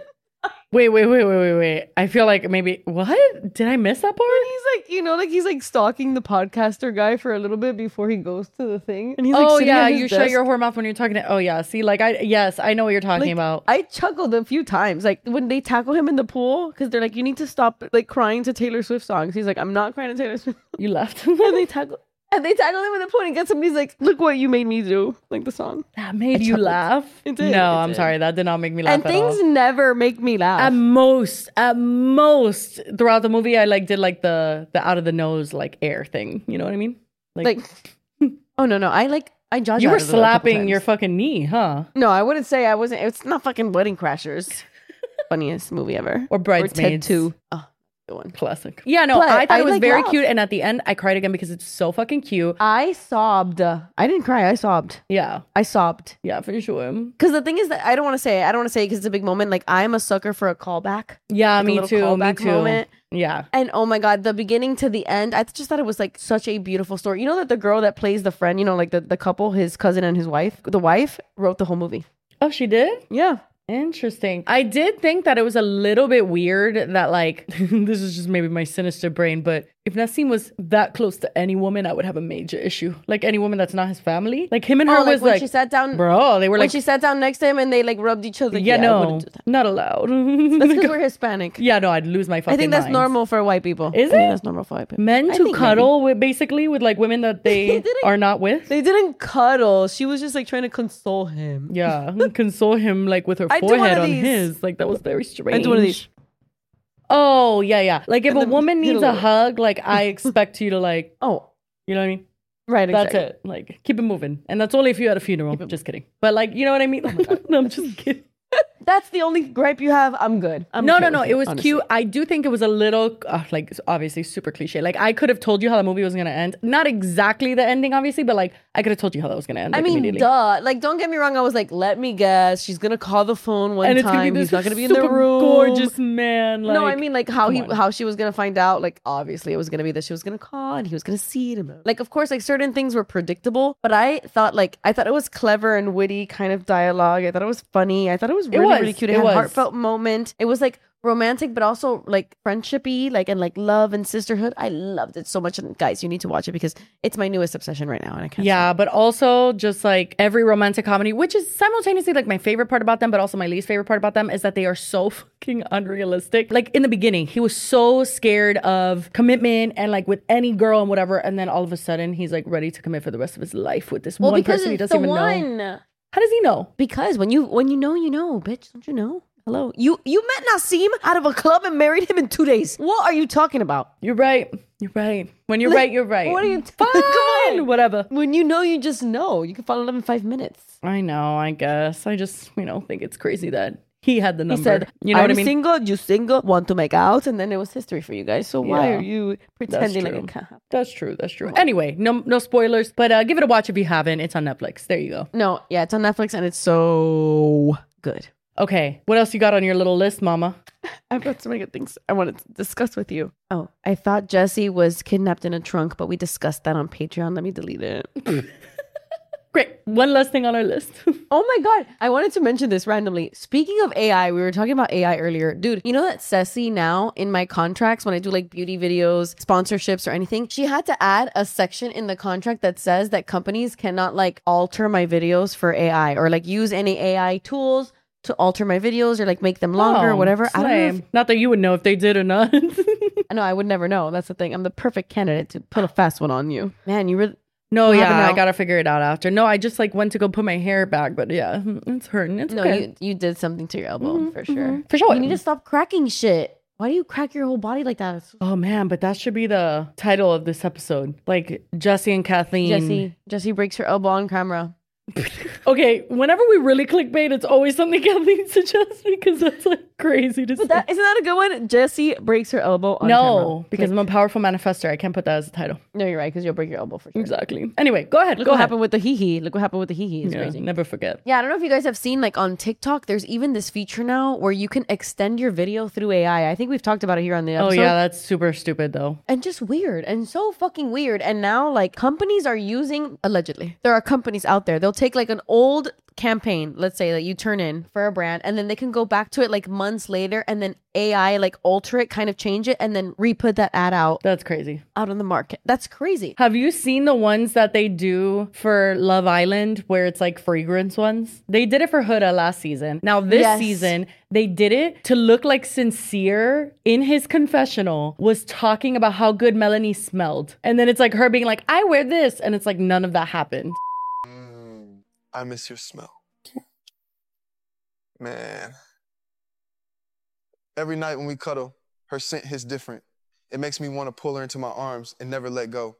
Wait. I feel like maybe, what? Did I miss that part? He's like, you know, like he's like stalking the podcaster guy for a little bit before he goes to the thing. And he's like, Oh sitting yeah, at his you shut desk. your whore mouth when you're talking to, oh yeah, see, like I know what you're talking Like, about. I chuckled a few times, like when they tackle him in the pool, because they're like, you need to stop like crying to Taylor Swift songs. He's like, I'm not crying to Taylor Swift. You left. And they tackle. And they tackle him with a point and gets him. He's like, "Look what you made me do!" Like the song. That made you chuckled. laugh? It did, No, it I'm did. sorry. That did not make me laugh And at things all. never make me laugh. At most, throughout the movie, I did the out of the nose air thing. You know what I mean? Like, oh no, I judge. You were slapping your fucking knee, huh? No, I wouldn't say I wasn't. It's not fucking Wedding Crashers. Funniest movie ever. Or Bridesmaids. Ted 2. Oh, good one. Classic. Yeah, no, But I thought I it was very laughed. cute. And at the end, I cried again because it's so fucking cute. I sobbed. I didn't cry. I sobbed. Yeah. I sobbed. Yeah, for sure. Because the thing is that I don't want to say it because it's a big moment. Like, I'm a sucker for a callback. Yeah, Like a me little too. Me callback too. moment. Yeah. And oh my God, the beginning to the end, I just thought it was like such a beautiful story. You know that the girl that plays the friend, you know, like the couple, his cousin and his wife, the wife wrote the whole movie. Oh, she did? Yeah. Interesting. I did think that it was a little bit weird that this is just maybe my sinister brain, but if Nassim was that close to any woman, I would have a major issue. Like any woman that's not his family. Like him and her was when like, she sat down, bro, they were when like, she sat down next to him and they like rubbed each other. yeah, I no, wouldn't do that. not allowed. That's because we're Hispanic. Yeah, no, I'd lose my fucking I think that's mind. normal for white people. Is I think it? that's normal for white people. Men I to think cuddle with basically with like women that they didn't- are not with. They didn't cuddle. She was just like trying to console him. Yeah, console him like with her I do one forehead of on these. his. Like that was very strange. I do one of these. Oh yeah. Like if And a then woman hit a needs a little. hug, like I expect you to like, Oh, you know what I mean? right. That's Exactly. it. Like keep it moving, and that's only if you're at a funeral. Just kidding. But like you know what I mean? No, I'm just kidding. That's the only gripe you have. I'm good. I'm No. okay with It was honestly. cute. I do think it was a little, like, obviously super cliche. Like, I could have told you how the movie was going to end. Not exactly the ending, obviously, but like, I could have told you how that was going to end. I like, mean, immediately. duh. Like, don't get me wrong. I was like, let me guess. She's gonna call the phone one And it's going to time. be this He's not gonna be in the super room. gorgeous man. Like, No, I mean like come on. how she was gonna find out. Like, obviously, it was gonna be that she was gonna call and he was gonna see it. Like, of course, like certain things were predictable, but I thought it was clever and witty kind of dialogue. I thought it was funny. I thought it was really cute. It had was. a heartfelt moment. It was like romantic, but also like friendshipy, like and like love and sisterhood. I loved it so much. And guys, you need to watch it because it's my newest obsession right now, and I can't. Yeah, but also just like every romantic comedy, which is simultaneously like my favorite part about them, but also my least favorite part about them is that they are so fucking unrealistic. Like in the beginning, he was so scared of commitment and like with any girl and whatever, and then all of a sudden he's like ready to commit for the rest of his life with this one because person he it's doesn't the even know. one. How does he know? Because when you know, you know, bitch. Don't you know? Hello, you met Nassim out of a club and married him in 2 days. What are you talking about? You're right. You're right. When you're right, you're right. What are you? Fine. Come on. Whatever. When you know, you just know. You can fall in love in 5 minutes. I know. I guess. I just think it's crazy that he had the number. He said, you know I'm what I mean? single, you single, want to make out, and then it was history for you guys. So why Yeah. are you pretending like it can't happen? That's true. That's true. Anyway, no spoilers, but give it a watch if you haven't. It's on Netflix. There you go. No, yeah, it's on Netflix and it's so good. Okay, what else you got on your little list, Mama? I've got so many good things I wanted to discuss with you. Oh, I thought Jesse was kidnapped in a trunk, but we discussed that on Patreon. Let me delete it. Great. One last thing on our list. Oh my God. I wanted to mention this randomly. Speaking of AI, we were talking about AI earlier. Dude, you know that Ceci now in my contracts, when I do like beauty videos, sponsorships or anything, she had to add a section in the contract that says that companies cannot like alter my videos for AI or like use any AI tools to alter my videos or like make them longer or whatever. I don't know. Same. Not that you would know if they did or not. No, I would never know. That's the thing. I'm the perfect candidate to put a fast one on you. Man, you really... No, What yeah, happened I now? gotta figure it out after. No, I just like went to go put my hair back, but yeah, it's hurting. It's No, okay. you did something to your elbow for sure. For sure. You need to stop cracking shit. Why do you crack your whole body like that? Oh man, but that should be the title of this episode. Like Jesse and Kathleen. Jesse breaks her elbow on camera. Okay, whenever we really clickbait, it's always something Kathleen suggests because that's like crazy to say. Isn't that a good one? Jesse breaks her elbow on camera. No, because I'm a powerful manifestor. I can't put that as a title. No, you're right, because you'll break your elbow for sure. Exactly. Anyway, go ahead. Look go what ahead. happened with the hee-hee. Look what happened with the hee-hee. It's Yeah, crazy. never forget. Yeah, I don't know if you guys have seen, like, on TikTok, there's even this feature now where you can extend your video through AI. I think we've talked about it here on the Oh episode. yeah, that's super stupid though. And just weird and so fucking weird. And now, like, companies are using, allegedly, there are companies out there, they'll take like an old campaign, let's say that you turn in for a brand, and then they can go back to it like months later, and then AI like alter it, kind of change it, and then re-put that ad out That's crazy. on the market. That's crazy. Have you seen the ones that they do for Love Island where it's like fragrance ones? They did it for Huda last season. Now this Yes. season, they did it to look like Sincere in his confessional was talking about how good Melanie smelled. And then it's like her being like, I wear this. And it's like none of that happened. I miss your smell. Man. Every night when we cuddle, her scent hits different. It makes me want to pull her into my arms and never let go.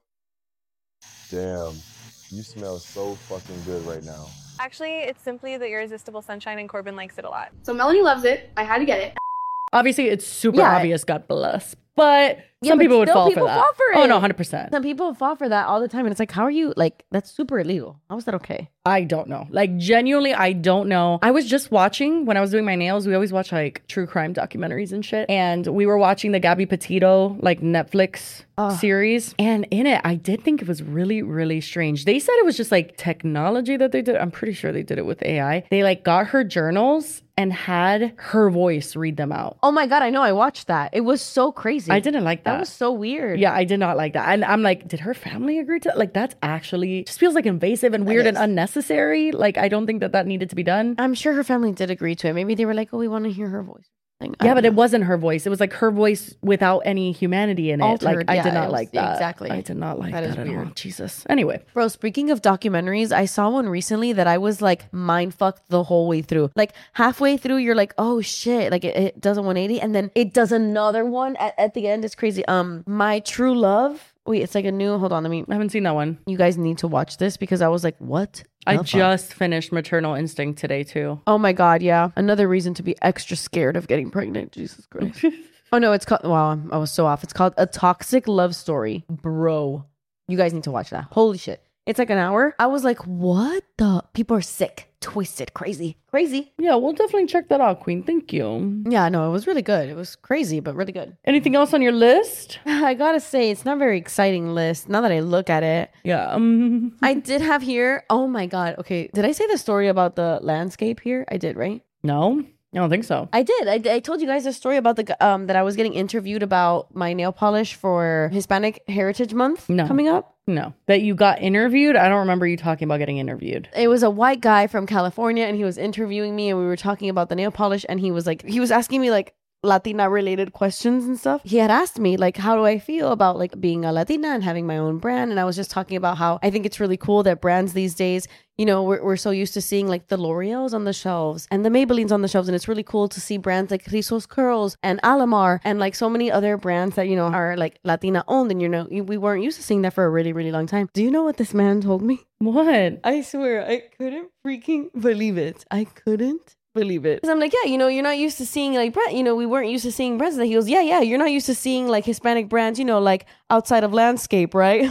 Damn, you smell so fucking good right now. Actually, it's simply the Irresistible Sunshine, and Corbin likes it a lot. So Melanie loves it. I had to get it. Obviously, it's super Yeah. obvious, God bless. But Yeah, some but people would still fall people for that. fall for Oh, it. no, 100%. Some people fall for that all the time, and it's like, how are you like? That's super illegal. How is that okay? I don't know. Like, genuinely, I don't know. I was just watching, when I was doing my nails, we always watch like true crime documentaries and shit. And we were watching the Gabby Petito, like Netflix series. And in it, I did think it was really, really strange. They said it was just like technology that they did. I'm pretty sure they did it with AI. They like got her journals and had her voice read them out. Oh my God, I know. I watched that. It was so crazy. I didn't like that. That was so weird. Yeah, I did not like that. And I'm like, did her family agree to that? Like, that's actually just feels like invasive and weird and unnecessary. Like, I don't think that that needed to be done. I'm sure her family did agree to it. Maybe they were like, oh, we want to hear her voice. Like, I Yeah, don't but know. it wasn't her voice. It was like her voice without any humanity in it. Altered, Like, I yeah, did it not was- like that. exactly. I did not like That that, is at all. weird. Jesus. Anyway. Bro, speaking of documentaries, I saw one recently that I was like mind fucked the whole way through. Like halfway through, you're like, oh shit. Like it does a 180 and then it does another one at the end. It's crazy. My True Love. Wait, it's like a new, hold on. I haven't seen that one. You guys need to watch this because I was like, what? I the fuck? just finished Maternal Instinct today, too. Oh my God, yeah. Another reason to be extra scared of getting pregnant. Jesus Christ. Oh no, it's called, wow, I was so off. It's called A Toxic Love Story. Bro, you guys need to watch that. Holy shit. It's like an hour. I was like, what the? People are sick, twisted, crazy. Yeah, we'll definitely check that out, Queen. Thank you. Yeah, no, it was really good. It was crazy, but really good. Anything else on your list? I gotta say, it's not a very exciting list now that I look at it. Yeah. I did have here, oh my God. Okay, did I say the story about the landscape here? I did, right? No, I don't think so. I did. I told you guys a story about the that I was getting interviewed about my nail polish for Hispanic Heritage Month coming up. No. That you got interviewed? I don't remember you talking about getting interviewed. It was a white guy from California and he was interviewing me and we were talking about the nail polish and he was asking me like Latina related questions and stuff. He had asked me like, how do I feel about like being a Latina and having my own brand? And I was just talking about how I think it's really cool that brands these days, you know, we're so used to seeing like the L'Oreals on the shelves and the Maybellines on the shelves. And it's really cool to see brands like Rizos Curls and Alamar and like so many other brands that, you know, are like Latina owned. And, you know, we weren't used to seeing that for a really, really long time. Do you know what this man told me? What? I swear, I couldn't freaking believe it. I couldn't believe it. Because I'm like, yeah, you know, you're not used to seeing like brand, you know, we weren't used to seeing brands. That he goes, yeah, you're not used to seeing like Hispanic brands, you know, like outside of landscape, right?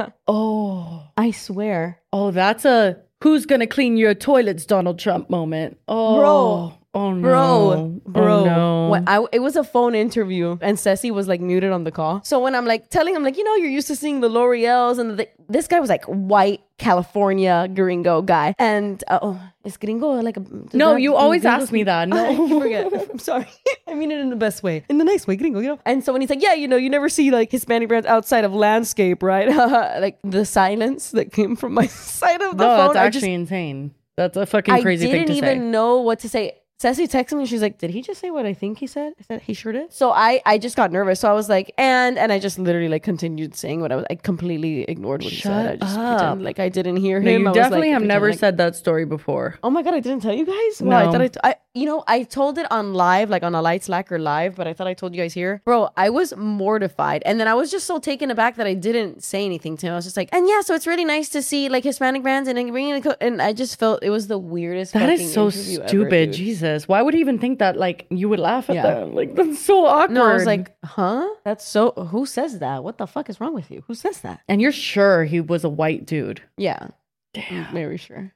Oh. I swear. Oh, that's a who's gonna clean your toilets, Donald Trump moment. Oh, Bro. Oh no. Bro. Oh, no. When it was a phone interview and Ceci was like muted on the call. So when I'm like telling him like, you know, you're used to seeing the L'Oreals and this guy was like white California gringo guy. And is gringo like a... No, you always ask me that. No. I forget. I'm sorry. I mean it in the best way. In the nice way, gringo, you know? And so when he's like, yeah, you know, you never see like Hispanic brands outside of landscape, right? Like the silence that came from my side of the No, phone. that's actually insane. That's a fucking crazy thing to say. I didn't even know what to say. Ceci texted me. She's like, "Did he just say what I think he said?" I said, "He sure did." So I just got nervous. So I was like, and I just literally like continued saying what I completely ignored what he said. I just pretended like I didn't hear him. No, you I was, definitely like, have never pretending, said that story before. Oh my God, I didn't tell you guys? No. Well, I thought I told it on live, like on a Light Slacker live, but I thought I told you guys here. Bro, I was mortified. And then I was just so taken aback that I didn't say anything to him. I was just like, and yeah, so it's really nice to see like Hispanic brands and bringing and I just felt it was the weirdest That fucking is so interview ever, stupid. dude. Jesus. Why would he even think that like you would laugh at Yeah. that? Like that's so awkward. No, I was like, huh? That's so, who says that? What the fuck is wrong with you? Who says that? and you're sure he was a white dude. Yeah. Damn. Very sure.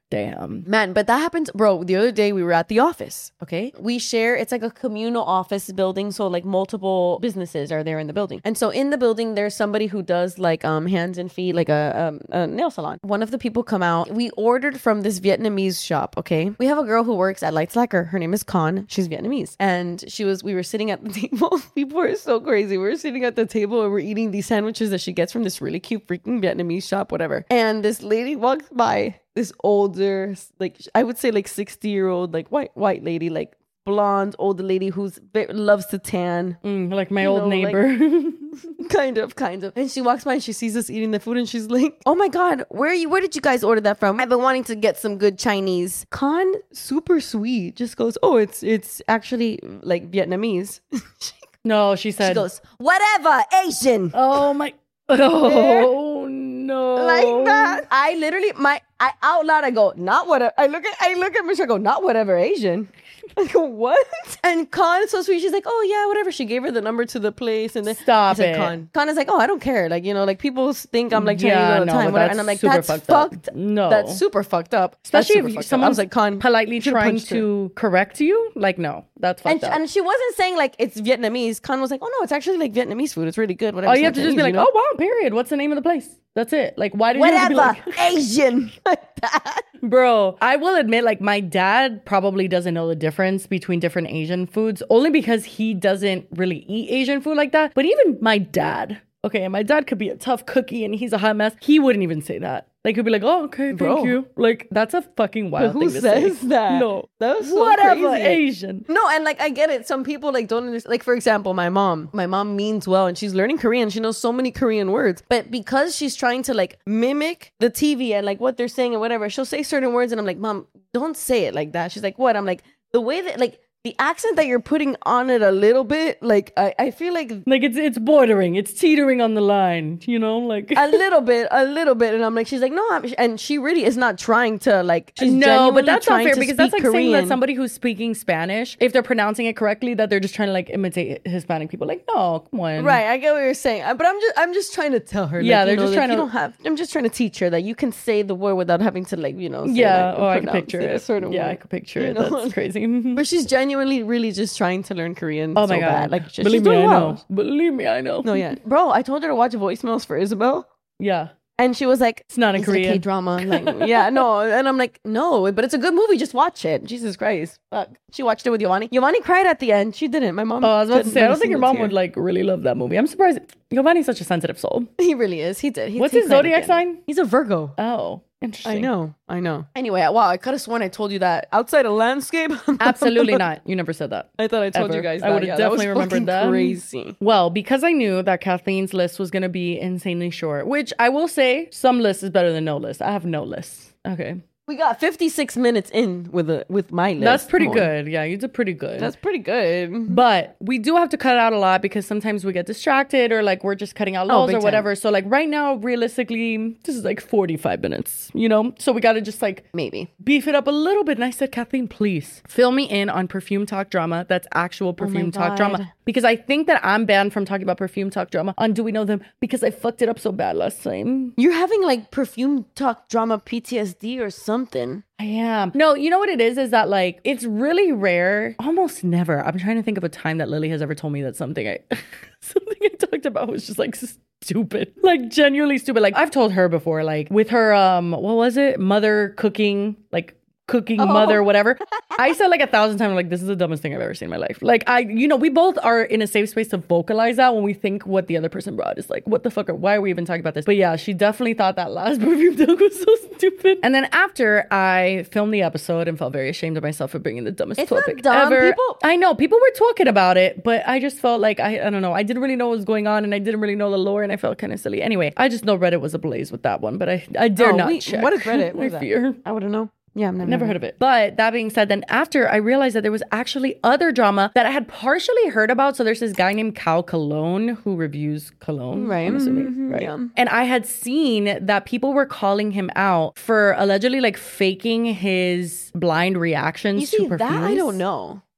Damn. Man, but that happens, bro. The other day we were at the office, okay? We share, it's like a communal office building. So like multiple businesses are there in the building. And so in the building, there's somebody who does like hands and feet, like a nail salon. One of the people come out. We ordered from this Vietnamese shop, okay? We have a girl who works at Light Slacker. Her name is Con. She's Vietnamese. And we were sitting at the table. People are so crazy. We were sitting at the table and we're eating these sandwiches that she gets from this really cute freaking Vietnamese shop, whatever. And this lady walks by. This older, like I would say like 60-year-old, like white lady, like blonde older lady who's loves to tan. Like my old neighbor. Like, kind of. And she walks by and she sees us eating the food and she's like, oh my God, where did you guys order that from? I've been wanting to get some good Chinese. Con, super sweet, just goes, oh, it's actually like Vietnamase. No, she said. She goes, whatever, Asian. Oh my. Oh no. Like that. I literally, I out loud, I go, not whatever. I look at Michelle, I go, not whatever, Asian. I go, what? And Con is so sweet. She's like, oh yeah, whatever. She gave her the number to the place. And then Stop I said, it. Con is like, oh, I don't care. Like, like people think I'm like Chinese all the time. Whatever. And I'm like, that's fucked. No. That's super fucked up. Especially if someone's I was like, Con, politely trying to correct you. Like, no, that's fucked up. And she wasn't saying like it's Vietnamese. Con was like, oh no, it's actually like Vietnamese food. It's really good. Whatever. Oh, you have to just be like, oh wow, period. What's the name of the place? That's it. Like, why did you have to be like Asian like that? Bro, I will admit, like, my dad probably doesn't know the difference between different Asian foods, only because he doesn't really eat Asian food like that. But even my dad, okay, and my dad could be a tough cookie and he's a hot mess. He wouldn't even say that. Like, he'd be like, oh, okay, thank you. Like, that's a fucking wild thing to say. Who says that? No. That was so whatever, crazy. Asian. No, and like, I get it. Some people like don't understand. Like, for example, my mom means well and she's learning Korean. She knows so many Korean words. But because she's trying to like mimic the TV and like what they're saying and whatever, she'll say certain words and I'm like, Mom, don't say it like that. She's like, what? I'm like, the way that like, the accent that you're putting on it a little bit, like I feel like it's bordering, it's teetering on the line, like a little bit, and I'm like, she's like, no, and she really is not trying to like. She's no, but that's not fair because that's like Korean. saying that somebody who's speaking Spanish, if they're pronouncing it correctly, that they're just trying to like imitate Hispanic people. Like, no, come on, right? I get what you're saying, but I'm just trying to tell her. Yeah, like, they're just trying to. I'm just trying to teach her that you can say the word without having to like, say, yeah. like, Oh, I can picture it. Certain yeah, word. I can picture it. That's crazy. But she's genuinely, really just trying to learn Korean. Oh my so God. bad. Like, she's Believe me, doing I well. know. Believe me, I know. No, yeah, bro. I told her to watch voicemails for Isabel. Yeah. And she was like, it's not a Korean K-drama. Like, yeah, no. And I'm like, no, but it's a good movie. Just watch it. Jesus Christ. Fuck. She watched it with Giovanni. Giovanni cried at the end. She didn't. My mom. Oh, I was about to say, I don't think your mom would like really love that movie. I'm surprised. Giovanni's such a sensitive soul. He really is. He did. What's his zodiac sign? He's a Virgo. Oh, interesting. I know. Anyway, wow, I could have sworn I told you that outside of landscape. Absolutely not. You never said that. I thought I told Ever. you guys that. I would have definitely remembered that. Crazy. Well, because I knew that Kathleen's list was going to be insanely short, which I will say some list is better than no list. I have no list. Okay. We got 56 minutes in with my list. That's pretty good. Yeah, you did pretty good. That's pretty good. But we do have to cut out a lot because sometimes we get distracted or like we're just cutting out lulls or whatever. So like right now, realistically, this is like 45 minutes, So we got to just like maybe beef it up a little bit. And I said, Kathleen, please fill me in on perfume talk drama. That's actual perfume talk drama. Because I think that I'm banned from talking about perfume talk drama on Do We Know Them because I fucked it up so bad last time. You're having like perfume talk drama PTSD or something. I am. No, you know what it is that like, it's really rare. Almost never. I'm trying to think of a time that Lily has ever told me that something I talked about was just like stupid. Like genuinely stupid. Like I've told her before, like with her, what was it? Mother cooking, like mother, whatever. I said like 1,000 times, like, this is the dumbest thing I've ever seen in my life. Like we both are in a safe space to vocalize that when we think what the other person brought is like, what the fuck, why are we even talking about this? But yeah, she definitely thought that last perfume talk was so stupid. And then after I filmed the episode and felt very ashamed of myself for bringing the dumbest topic ever. I know, people were talking about it, but I just felt like, I don't know, I didn't really know what was going on and I didn't really know the lore and I felt kind of silly. Anyway, I just know Reddit was ablaze with that one, but I dare not check. What is Reddit? I fear. I wouldn't know. Yeah, I've never heard of it. But that being said, then after I realized that there was actually other drama that I had partially heard about. So there's this guy named Cal Cologne who reviews cologne. Right. I'm assuming. Right. Yeah. And I had seen that people were calling him out for allegedly like faking his blind reactions to perfumes. That I don't know.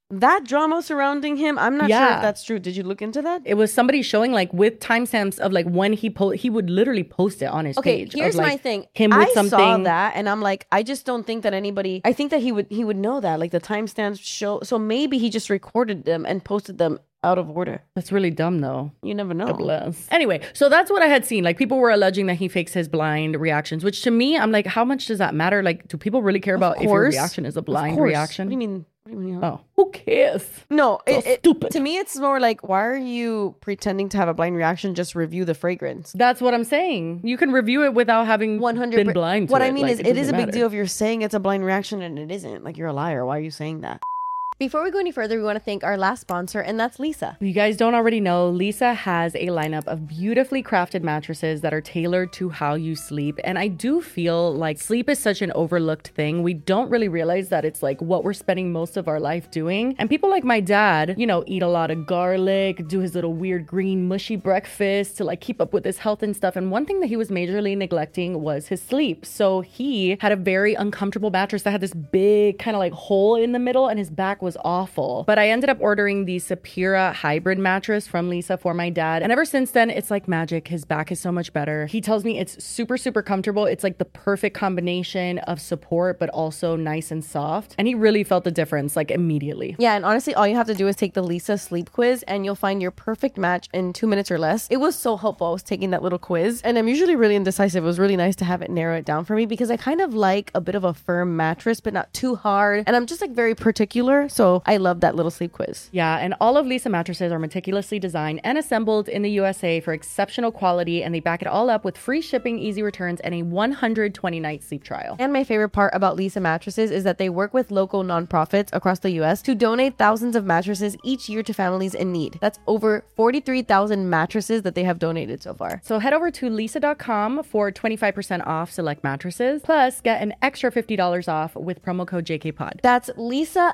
That drama surrounding him, I'm not sure Yeah. if that's true. Did you look into that? It was somebody showing like with timestamps of like when he would literally post it on his Okay, page. here's of, like, my thing. Him with I something. saw that, and I'm like, I just don't think that anybody. I think that he would know that, like the timestamps show. So maybe he just recorded them and posted them out of order. That's really dumb though. You never know. God bless. Anyway, so that's what I had seen. Like people were alleging that he fakes his blind reactions, which to me, I'm like, how much does that matter? Like, do people really care about if your course. reaction is a Of blind course. reaction? What do you mean? Oh, who cares? No, So stupid. To me, it's more like, why are you pretending to have a blind reaction? Just review the fragrance. That's what I'm saying. You can review it without having 100 been blind to What it. I mean Like, is, it is a doesn't big matter. deal if you're saying it's a blind reaction and it isn't. Like, you're a liar. Why are you saying that? Before we go any further, we want to thank our last sponsor, and that's Lisa. If you guys don't already know, Lisa has a lineup of beautifully crafted mattresses that are tailored to how you sleep. And I do feel like sleep is such an overlooked thing. We don't really realize that it's like what we're spending most of our life doing. And people like my dad, you know, eat a lot of garlic, do his little weird green mushy breakfast to like keep up with his health and stuff. And one thing that he was majorly neglecting was his sleep. So he had a very uncomfortable mattress that had this big kind of like hole in the middle, and his back was awful. But I ended up ordering the Sapira hybrid mattress from Lisa for my dad. And ever since then, it's like magic. His back is so much better. He tells me it's super, super comfortable. It's like the perfect combination of support, but also nice and soft. And he really felt the difference like immediately. Yeah, and honestly, all you have to do is take the Lisa sleep quiz and you'll find your perfect match in 2 minutes or less. It was so helpful. I was taking that little quiz, and I'm usually really indecisive. It was really nice to have it narrow it down for me because I kind of like a bit of a firm mattress, but not too hard. And I'm just like very particular. So I love that little sleep quiz. Yeah, and all of Lisa mattresses are meticulously designed and assembled in the USA for exceptional quality, and they back it all up with free shipping, easy returns, and a 120-night sleep trial. And my favorite part about Lisa mattresses is that they work with local nonprofits across the US to donate thousands of mattresses each year to families in need. That's over 43,000 mattresses that they have donated so far. So head over to lisa.com for 25% off select mattresses, plus get an extra $50 off with promo code JKPod. That's Lisa,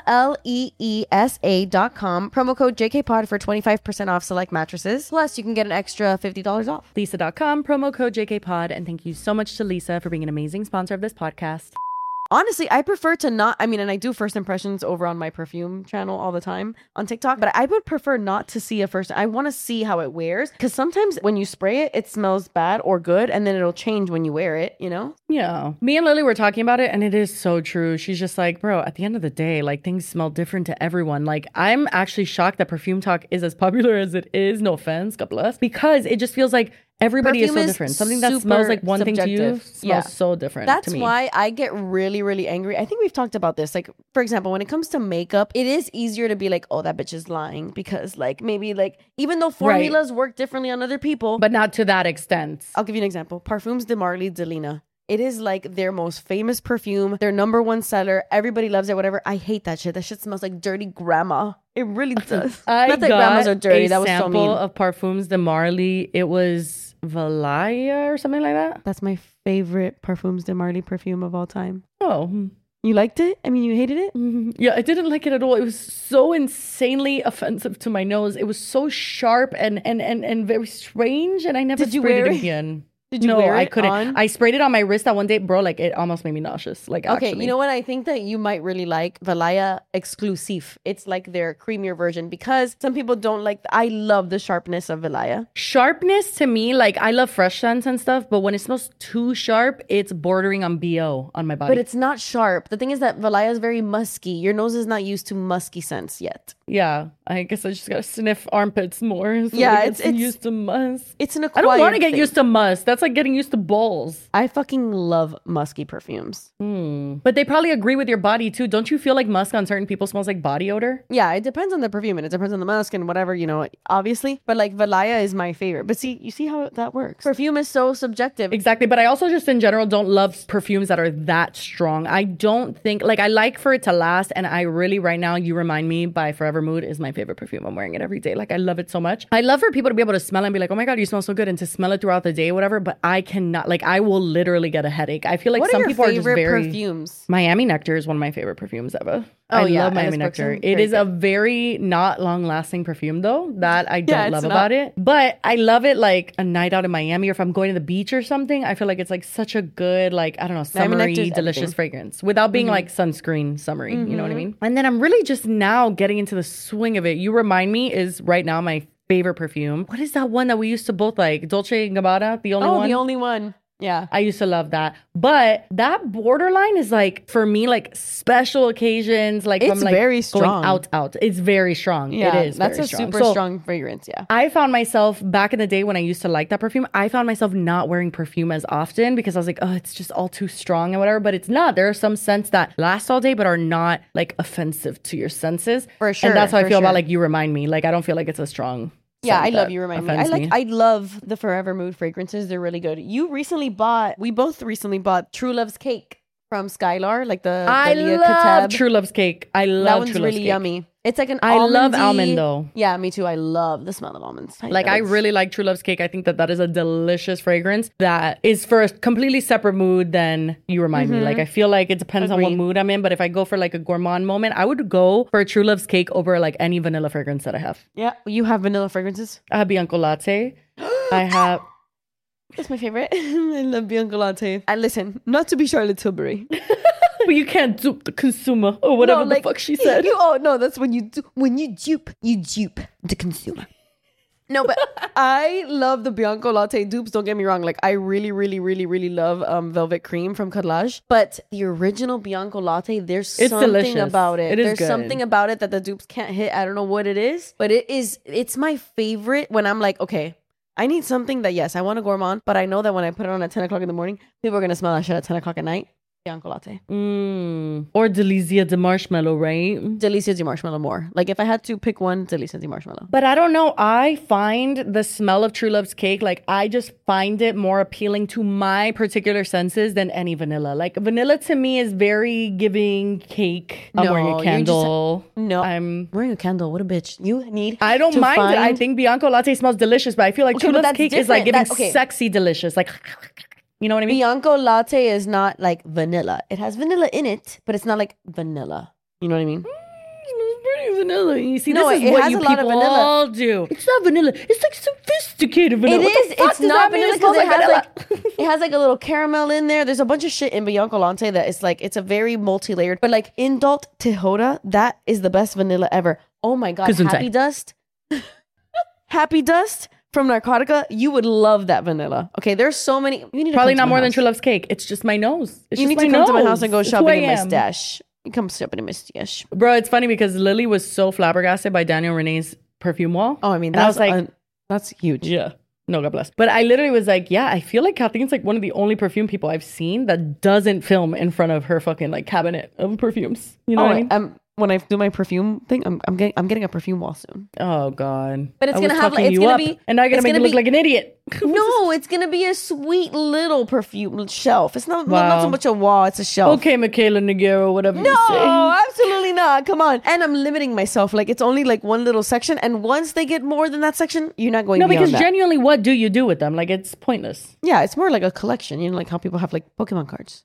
LEESA.com, promo code JKPod for 25% off select mattresses. Plus, you can get an extra $50 off. Lisa.com, promo code JKPod, and thank you so much to Lisa for being an amazing sponsor of this podcast. Honestly, I prefer to not, and I do first impressions over on my perfume channel all the time on TikTok, but I would prefer not to see a first. I want to see how it wears, because sometimes when you spray it, it smells bad or good, and then it'll change when you wear it, you know? Yeah. Me and Lily were talking about it, and it is so true. She's just like, bro, at the end of the day, like things smell different to everyone. Like, I'm actually shocked that Perfume Talk is as popular as it is. No offense, God bless. Because it just feels like everybody Perfume is so is different. Something that super smells like one thing to you subjective. smells Yeah. so different That's to me. why I get really, really angry. I think we've talked about this. Like, for example, when it comes to makeup, it is easier to be like, oh, that bitch is lying, because like maybe like even though formulas work differently on other people, But not to that extent. I'll give you an example. Parfums de Marly Delina. It is like their most famous perfume, their number one seller. Everybody loves it, whatever. I hate that shit. That shit smells like dirty grandma. It really does. I Not that got grandmas are dirty. a That was so sample mean. of Parfums de Marly. It was Valaya or something like that. That's my favorite Parfums de Marly perfume of all time. Oh. You liked it? I mean, you hated it? Yeah, I didn't like it at all. It was so insanely offensive to my nose. It was so sharp and very strange, and I never Did you sprayed wear it it? again. Did you no, wear I it couldn't. on? I sprayed it on my wrist that one day, bro. Like it almost made me nauseous. Like Okay, actually. you know what? I think that you might really like Valaya Exclusive. It's like their creamier version, because some people don't like. I love the sharpness of Valaya. Sharpness to me, like I love fresh scents and stuff, but when it smells too sharp, it's bordering on BO on my body. But it's not sharp. The thing is that Valaya is very musky. Your nose is not used to musky scents yet. yeah, I guess I just gotta sniff armpits more. So Yeah, I it's- get used to musk. It's an I acquired don't want to get thing. used to musk. That's like getting used to balls. I fucking love musky perfumes. But they probably agree with your body too. Don't you feel like musk on certain people smells like body odor? Yeah, it depends on the perfume and it depends on the musk and whatever, you know, obviously. But like Valaya is my favorite. But see, you see how that works. Perfume is so subjective. Exactly. But I also just in general don't love perfumes that are that strong. I don't think, like, I like for it to last. And I really, right now, You Remind Me by Forever Mood is my favorite perfume. I'm wearing it every day. Like, I love it so much. I love for people to be able to smell it and be like, oh my God, you smell so good. And to smell it throughout the day, whatever. but I cannot. Like, I will literally get a headache. I feel like What some are your people are just favorite very perfumes? Miami Nectar is one of my favorite perfumes ever. Oh, I yeah, love Miami Alice Nectar. Brookston. It Very is a good. very not long-lasting perfume, though. That I don't it's love not. about it. But I love it like a night out in Miami, or if I'm going to the beach or something. I feel like it's like such a good, like, I don't know, Miami Nectar summery, is delicious everything. fragrance without being like sunscreen summery. You know what I mean? And then I'm really just now getting into the swing of it. You Remind Me is right now my favorite perfume. What is that one that we used to both like? Dolce & Gabbana, the only one? The only one. Yeah. I used to love that. But that borderline is like, for me, like special occasions, like It's from like very strong. going out. It's very strong. Yeah, it is. that's very a super So, strong fragrance. Yeah. I found myself back in the day when I used to like that perfume, I found myself not wearing perfume as often because I was like, oh, it's just all too strong and whatever. But it's not. There are some scents that last all day but are not like offensive to your senses. For sure, And that's how I for feel sure. about like You Remind Me. Like, I don't feel like it's a strong. Yeah, scent I love that You Remind Me. offends I love the Forever Mood fragrances. They're really good. We both recently bought True Love's Cake from Skylar, like the I Leah love Kateb. True Love's Cake. I love That one's True Love's really Cake. yummy. It's like an I love almondy- almond though. Yeah, me too. I love the smell of almonds. Like, I really like True Love's Cake. I think that is a delicious fragrance that is for a completely separate mood than You Remind Me. Like, I feel like it depends on what Agreed. mood I'm in. But if I go for like a gourmand moment, I would go for True Love's Cake over like any vanilla fragrance that I have. Yeah, you have vanilla fragrances. I have Bianco Latte. I have... That's my favorite. I love Bianco Latte. And listen, not to be Charlotte Tilbury. But you can't dupe the consumer or whatever No, the like, fuck she said. That's when you dupe the consumer. No, but I love the Bianco Latte dupes. Don't get me wrong. Like, I really, really, really, really love Velvet Cream from Cadlage. But the original Bianco Latte, there's It's something delicious. about it. It is There's good. something about it that the dupes can't hit. I don't know what it is, but it's my favorite when I'm like, okay, I need something that, yes, I want a gourmand, but I know that when I put it on at 10 o'clock in the morning, people are going to smell that shit at 10 o'clock at night. Bianco Latte. Or Delizia de Marshmallow, right? Delicia de Marshmallow more. Like, if I had to pick one, Delicia de Marshmallow. But I don't know. I find the smell of True Love's Cake, like, I just find it more appealing to my particular senses than any vanilla. Like, vanilla to me is very giving cake. I'm No, wearing a you just- candle. No, I'm wearing a candle. What a bitch. You need. I don't to mind it. I find- think Bianco Latte smells delicious, but I feel like Okay, True but Love's that's Cake is like different. giving Okay. sexy delicious. Like, you know what I mean? Bianco Latte is not like vanilla. It has vanilla in it, but it's not like vanilla. You know what I mean? It's pretty vanilla. You see, No, this is it what has you a lot of people vanilla. all do. It's not vanilla. It's like sophisticated vanilla. It What the is. fuck It's does not that mean? vanilla It smells because it has vanilla. like it has like a little caramel in there. There's a bunch of shit in Bianco Latte that is like it's a very multi-layered. But like Indult Tejota, that is the best vanilla ever. Oh my god, Gesundheit. Happy Dust, Happy Dust from Narcotica. You would love that vanilla. Okay, there's so many. You need to Probably come to not my more than house. True Love's Cake. It's just my nose. It's You just need to my come to my nose. house and go It's who shopping I in my am. stash. You come shopping in my stash. Bro, it's funny because Lily was so flabbergasted by Daniel Renee's perfume wall. Oh, I mean, And I that's was like, that's huge. yeah. No, God bless. But I literally was like, yeah, I feel like Kathleen's like one of the only perfume people I've seen that doesn't film in front of her fucking like cabinet of perfumes. You know what I mean? When I do my perfume thing, I'm getting a perfume wall soon. Oh God. But it's I gonna was have, talking like, it's you gonna up, be- and now you're gonna it's make me gonna look be- like an idiot. No, it's gonna be a sweet little perfume shelf. It's not Wow. so much a wall; it's a shelf. Okay, Michaela Nagero, whatever you say. No, absolutely not. Come on. And I'm limiting myself. Like it's only like one little section, and once they get more than that section, you're not going. No, beyond because that. genuinely, what do you do with them? Like, it's pointless. Yeah, it's more like a collection. You know, like how people have like Pokemon cards.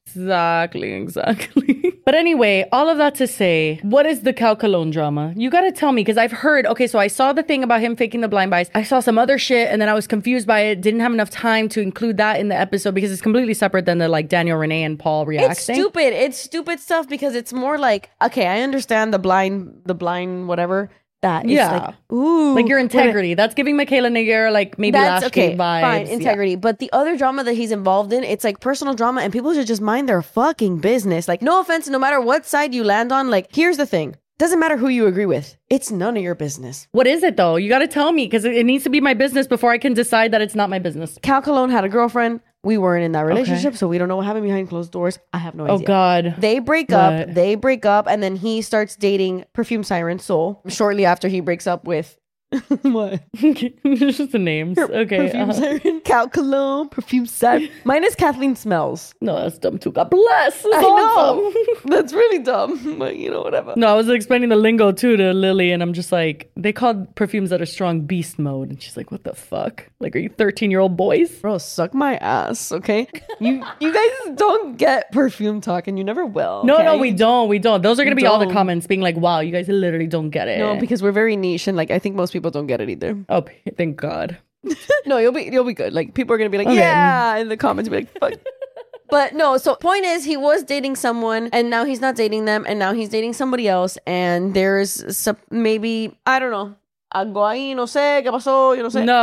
Exactly. But anyway, all of that to say, what is the Cal Cologne drama? You gotta tell me, because I've heard, okay, so I saw the thing about him faking the blind buys. I saw some other shit, and then I was confused by it. Didn't have enough time to include that in the episode because it's completely separate than the like Daniel, Renee, and Paul react It's thing. stupid. It's stupid stuff because it's more like, okay, I understand the blind whatever. That is Yeah. like, ooh. Like your when it- integrity. That's giving Michaela Nagera like maybe That's Lash okay, Cave vibes. fine, Yeah. integrity. But the other drama that he's involved in, it's like personal drama, and people should just mind their fucking business. Like, no offense, no matter what side you land on, like, here's the thing. Doesn't matter who you agree with. It's none of your business. What is it though? You gotta tell me because it needs to be my business before I can decide that it's not my business. Cal Cologne had a girlfriend. We weren't in that relationship, so we don't know what happened behind closed doors. I have no idea. Oh God. They break up, and then he starts dating Perfume Siren Soul shortly after he breaks up with What? It's just the names. Okay. Perfume siren, Cal Cologne, perfume siren. Mine is Kathleen Smells. No, that's dumb too. God bless. It's I awesome. know. That's really dumb. But you know, whatever. No, I was explaining the lingo too to Lily, and I'm just like, they called perfumes that are strong beast mode. And she's like, what the fuck? Like, are you 13-year-old boys? Bro, suck my ass, okay? You guys don't get perfume talk, and you never will. No, okay? we don't. Those are going to be all the don't. comments being like, wow, you guys literally don't get it. No, because we're very niche, and like I think most people don't get it either. Oh, thank God. No, you'll be good. Like people are gonna be like, Okay. yeah, in the comments, be like, fuck. But no, so point is, he was dating someone, and now he's not dating them, and now he's dating somebody else, and there's some, maybe, I don't know, algo ahí, no sé, ¿qué pasó? Yo no sé.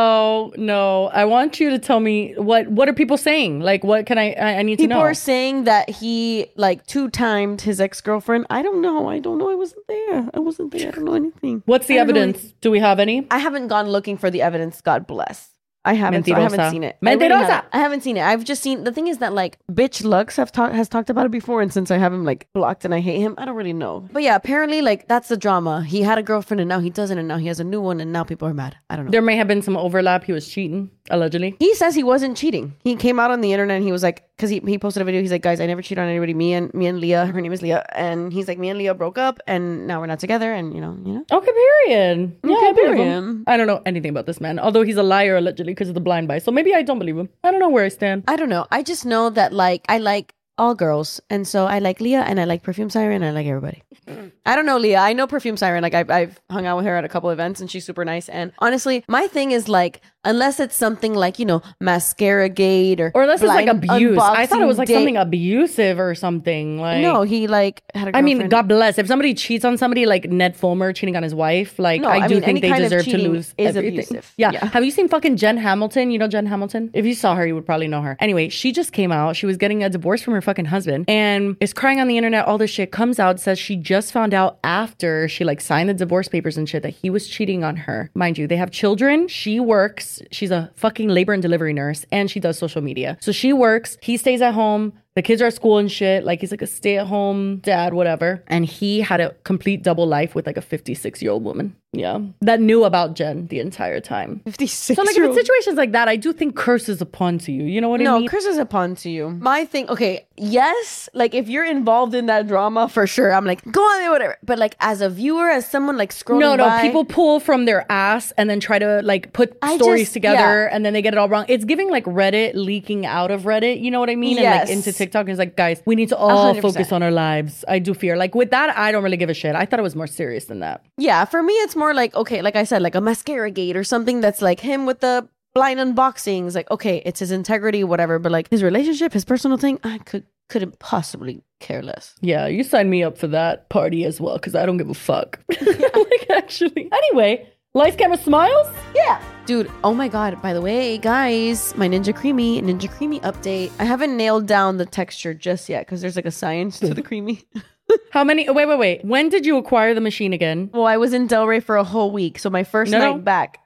No. I want you to tell me what are people saying? Like, what can I need to know? People are saying that he like 2-timed his ex-girlfriend. I don't know. I wasn't there. I don't know anything. What's the I don't know evidence? anything. Do we have any? I haven't gone looking for the evidence. God bless. I haven't. So I haven't Mentirosa. seen it. Mentirosa. I haven't seen it. I've just seen. The thing is that like bitch Lux has talked about it before, and since I have him like blocked and I hate him, I don't really know. But yeah, apparently like that's the drama. He had a girlfriend and now he doesn't, and now he has a new one, and now people are mad. I don't know. There may have been some overlap. He was cheating, allegedly. He says he wasn't cheating. He came out on the internet and he was like, because he posted a video. He's like, guys, I never cheated on anybody. Me and Leah, her name is Leah, and he's like, me and Leah broke up, and now we're not together, and you know. Okay, period. Yeah, Okay, I believe period. him. I don't know anything about this man, although he's a liar allegedly because of the blind buy. So maybe I don't believe him. I don't know where I stand. I don't know. I just know that like I like all girls, and so I like Leah, and I like Perfume Siren, and I like everybody. I don't know Leah. I know Perfume Siren. Like I've hung out with her at a couple events, and she's super nice. And honestly, my thing is like, unless it's something like, you know, Mascara Gate or Or unless it's like blind abuse. I thought it was unboxing like date. something abusive or something. Like, No, he like had a I girlfriend. mean, God bless. If somebody cheats on somebody, like Ned Fulmer cheating on his wife, like No, I do mean, think any they kind of deserve to cheating lose is everything. abusive. Yeah. Have you seen fucking Jen Hamilton? You know Jen Hamilton? If you saw her, you would probably know her. Anyway, she just came out. She was getting a divorce from her fucking husband and is crying on the internet. All this shit comes out, says she just found out after she like signed the divorce papers and shit that he was cheating on her. Mind you, they have children. She works. She's a fucking labor and delivery nurse, and she does social media. So she works. He stays at home. The kids are at school and shit. Like he's like a stay-at-home dad, whatever. And he had a complete double life with like a 56-year-old woman. Yeah. That knew about Jen the entire time. 56. So like if it's situations like that, I do think curse is upon to you. You know what I No, mean? curse is upon to you. My thing, okay, yes, like if you're involved in that drama, for sure, I'm like, go on there, whatever. But like as a viewer, as someone like scrolling No, by, people pull from their ass and then try to like put I stories just- together yeah. and then they get it all wrong. It's giving like Reddit leaking out of Reddit, you know what I mean? And Yes. like into TikTok. And it's like, guys, we need to all 100%. focus on our lives. I do fear. Like with that, I don't really give a shit. I thought it was more serious than that. Yeah, for me, it's more like, okay, like I said, like a Mascara Gate or something that's like him with the blind unboxings. Like, okay, it's his integrity, whatever. But like his relationship, his personal thing, I couldn't possibly care less. Yeah, you signed me up for that party as well because I don't give a fuck. Like actually. Anyway, Lights, Camera, Smiles? Yeah. Dude, oh my God. By the way, guys, my Ninja Creamy update. I haven't nailed down the texture just yet because there's like a science to the creamy. How many? Wait. When did you acquire the machine again? Well, I was in Delray for a whole week. So my first No. night back.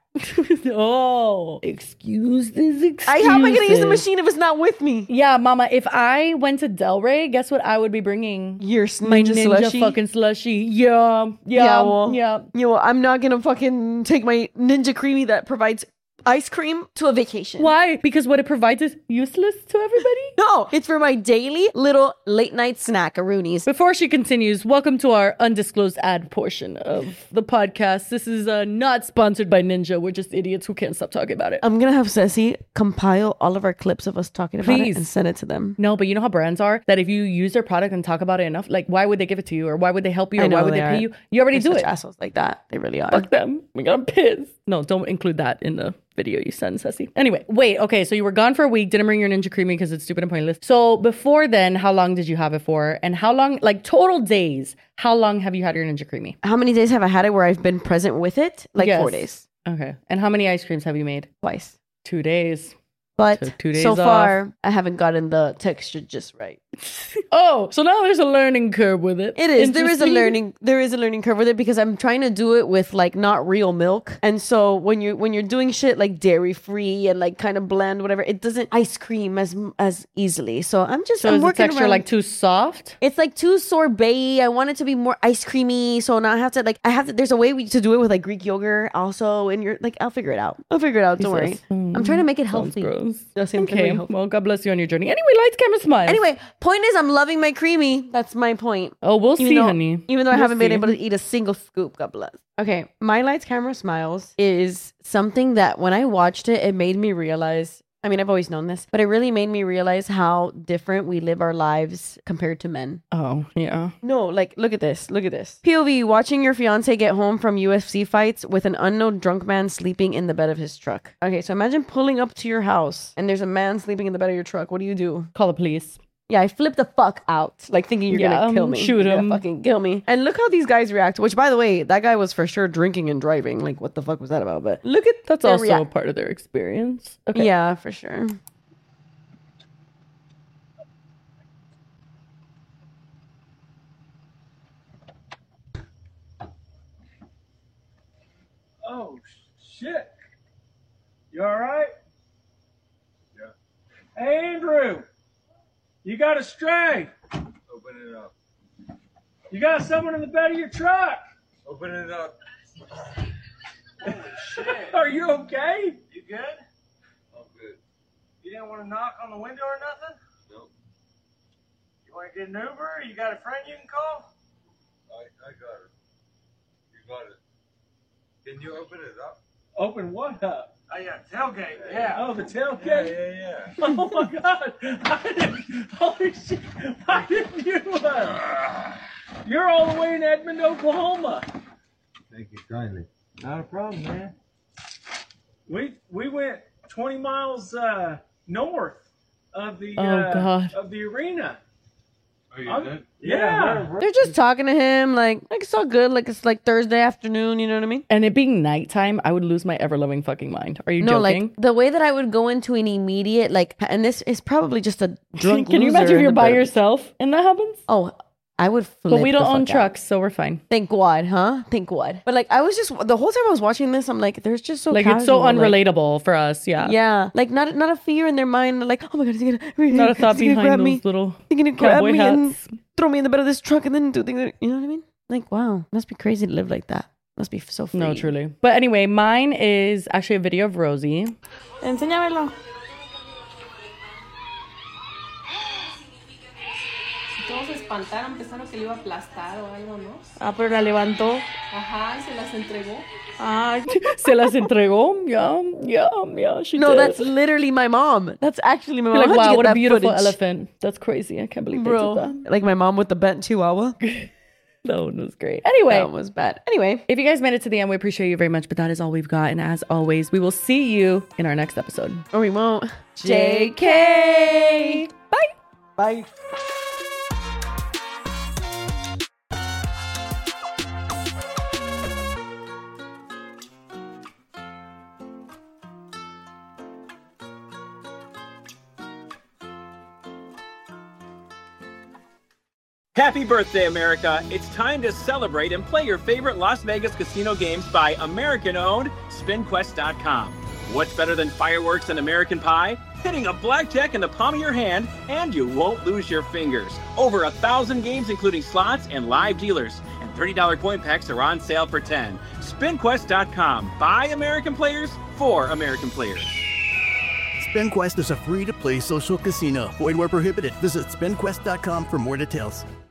Oh, excuse this excuse. How am I going to use the machine if it's not with me? Yeah, mama, if I went to Delray, guess what I would be bringing? Your My ninja ninja slushy. fucking slushy. Yeah. Well, I'm not going to fucking take my Ninja Creamy that provides ice cream to a vacation. Why? Because what it provides is useless to everybody? No, it's for my daily little late night snackaroonies. Before she continues, welcome to our undisclosed ad portion of the podcast. This is not sponsored by Ninja. We're just idiots who can't stop talking about it. I'm going to have Ceci compile all of our clips of us talking about Please. it and send it to them. No, but you know how brands are? That if you use their product and talk about it enough, like why would they give it to you? Or why would they help you? I Or know why would they they pay are. you? You already They're do such it. assholes like that. They really are. Fuck them. We got pissed. No, don't include that in the video you send, Ceci. Anyway, wait, okay, so you were gone for a week, didn't bring your Ninja Creamy because it's stupid and pointless. So before then, how long did you have it for? And how long, like total days, how long have you had your Ninja Creamy? How many days have I had it where I've been present with it? Like Yes. 4 days. Okay. And how many ice creams have you made? Twice. 2 days. But Took 2 days so off. far, I haven't gotten the texture just right. Oh, so now there's a learning curve with it. It is. There is a Interesting. learning curve with it because I'm trying to do it with like not real milk. And so when you're doing shit like dairy free and like kind of bland, whatever, it doesn't ice cream as easily. So I'm So I'm is the working texture around. like too soft? It's like too sorbet. I want it to be more ice creamy. So now I have to, there's a way to do it with like Greek yogurt also. And you're like, I'll figure it out. Don't worry. Jesus. I'm trying to make it Sounds healthy. gross. The same thing Okay, we hope. well, God bless you on your journey. Anyway, lights, camera, smile. Anyway, point is I'm loving my creamy. That's my point. Oh, we'll see, honey. Even though I We'll haven't been see. able to eat a single scoop, God bless. Okay, My Lights, Camera, Smiles is something that when I watched it, it made me realize. I mean, I've always known this, but it really made me realize how different we live our lives compared to men. Oh, yeah. No, like, look at this. Look at this. POV, watching your fiance get home from UFC fights with an unknown drunk man sleeping in the bed of his truck. Okay, so imagine pulling up to your house and there's a man sleeping in the bed of your truck. What do you do? Call the police. Yeah, I flipped the fuck out, like thinking you're gonna kill me. Shoot You're him. gonna fucking kill me. And look how these guys react. Which, by the way, that guy was for sure drinking and driving. Like, what the fuck was that about? But look at That's their also react- part of their experience. Okay. Yeah, for sure. Oh, shit. You all right? Yeah. Hey, Andrew. You got a stray. Open it up. You got someone in the bed of your truck. Open it up. Are you okay? You good? I'm good. You didn't want to knock on the window or nothing? Nope. You want to get an Uber? You got a friend you can call? I got it. You got it. Can you open it up? Open what up? Oh, yeah, tailgate. Yeah. Oh, the Yeah, tailgate? yeah, yeah. Oh, my God. Holy shit. Why didn't you? You're all the way in Edmond, Oklahoma. Thank you kindly. Not a problem, man. We went 20 miles north of the God. of the arena. Are you good? Yeah. They're just talking to him, like it's all good. Like it's like Thursday afternoon. You know what I mean? And it being nighttime, I would lose my ever-loving fucking mind. Are you No, joking? like the way that I would go into an immediate like, and this is probably just a drunk. Can you loser imagine if in you're the by bed. yourself and that happens? Oh, I would flip. But we don't the own fuck out. trucks, so we're fine. Thank God, huh? Thank God. But like, I was just the whole time I was watching this, I'm like, there's just so Like it's so casual, like- unrelatable for us. Yeah. yeah, like not a fear in their mind. Like, oh my God, he's gonna Not a thought he's gonna grab behind me. those little He's gonna grab cowboy me hats. and throw me in the bed of this truck and then do things. You know what I mean? Like, wow, must be crazy to live like that. Must be so free. No, truly. But anyway, mine is actually a video of Rosie. Enséñamelo. Todos se espantaron, pensaron que le iba a aplastar o algo, ¿no? Ah, pero la levantó. Ajá, y se las entregó. Ah, se las entregó. Yeah, she No, did. that's literally my mom. That's actually my mom. You're like, How'd you wow, get what a that beautiful footage? elephant. That's crazy. I can't believe they Bro, did that. like my mom with the bent chihuahua. That one was great. Anyway, That was bad. Anyway, if you guys made it to the end, we appreciate you very much. But that is all we've got. And as always, we will see you in our next episode. or we won't. JK. Bye. Bye. Happy birthday, America! It's time to celebrate and play your favorite Las Vegas casino games by American-owned SpinQuest.com. What's better than fireworks and American pie? Hitting a blackjack in the palm of your hand, and you won't lose your fingers. Over 1,000 games, including slots and live dealers. And $30 coin packs are on sale for $10. SpinQuest.com. By American players, for American players. SpinQuest is a free-to-play social casino. Void where prohibited. Visit SpinQuest.com for more details.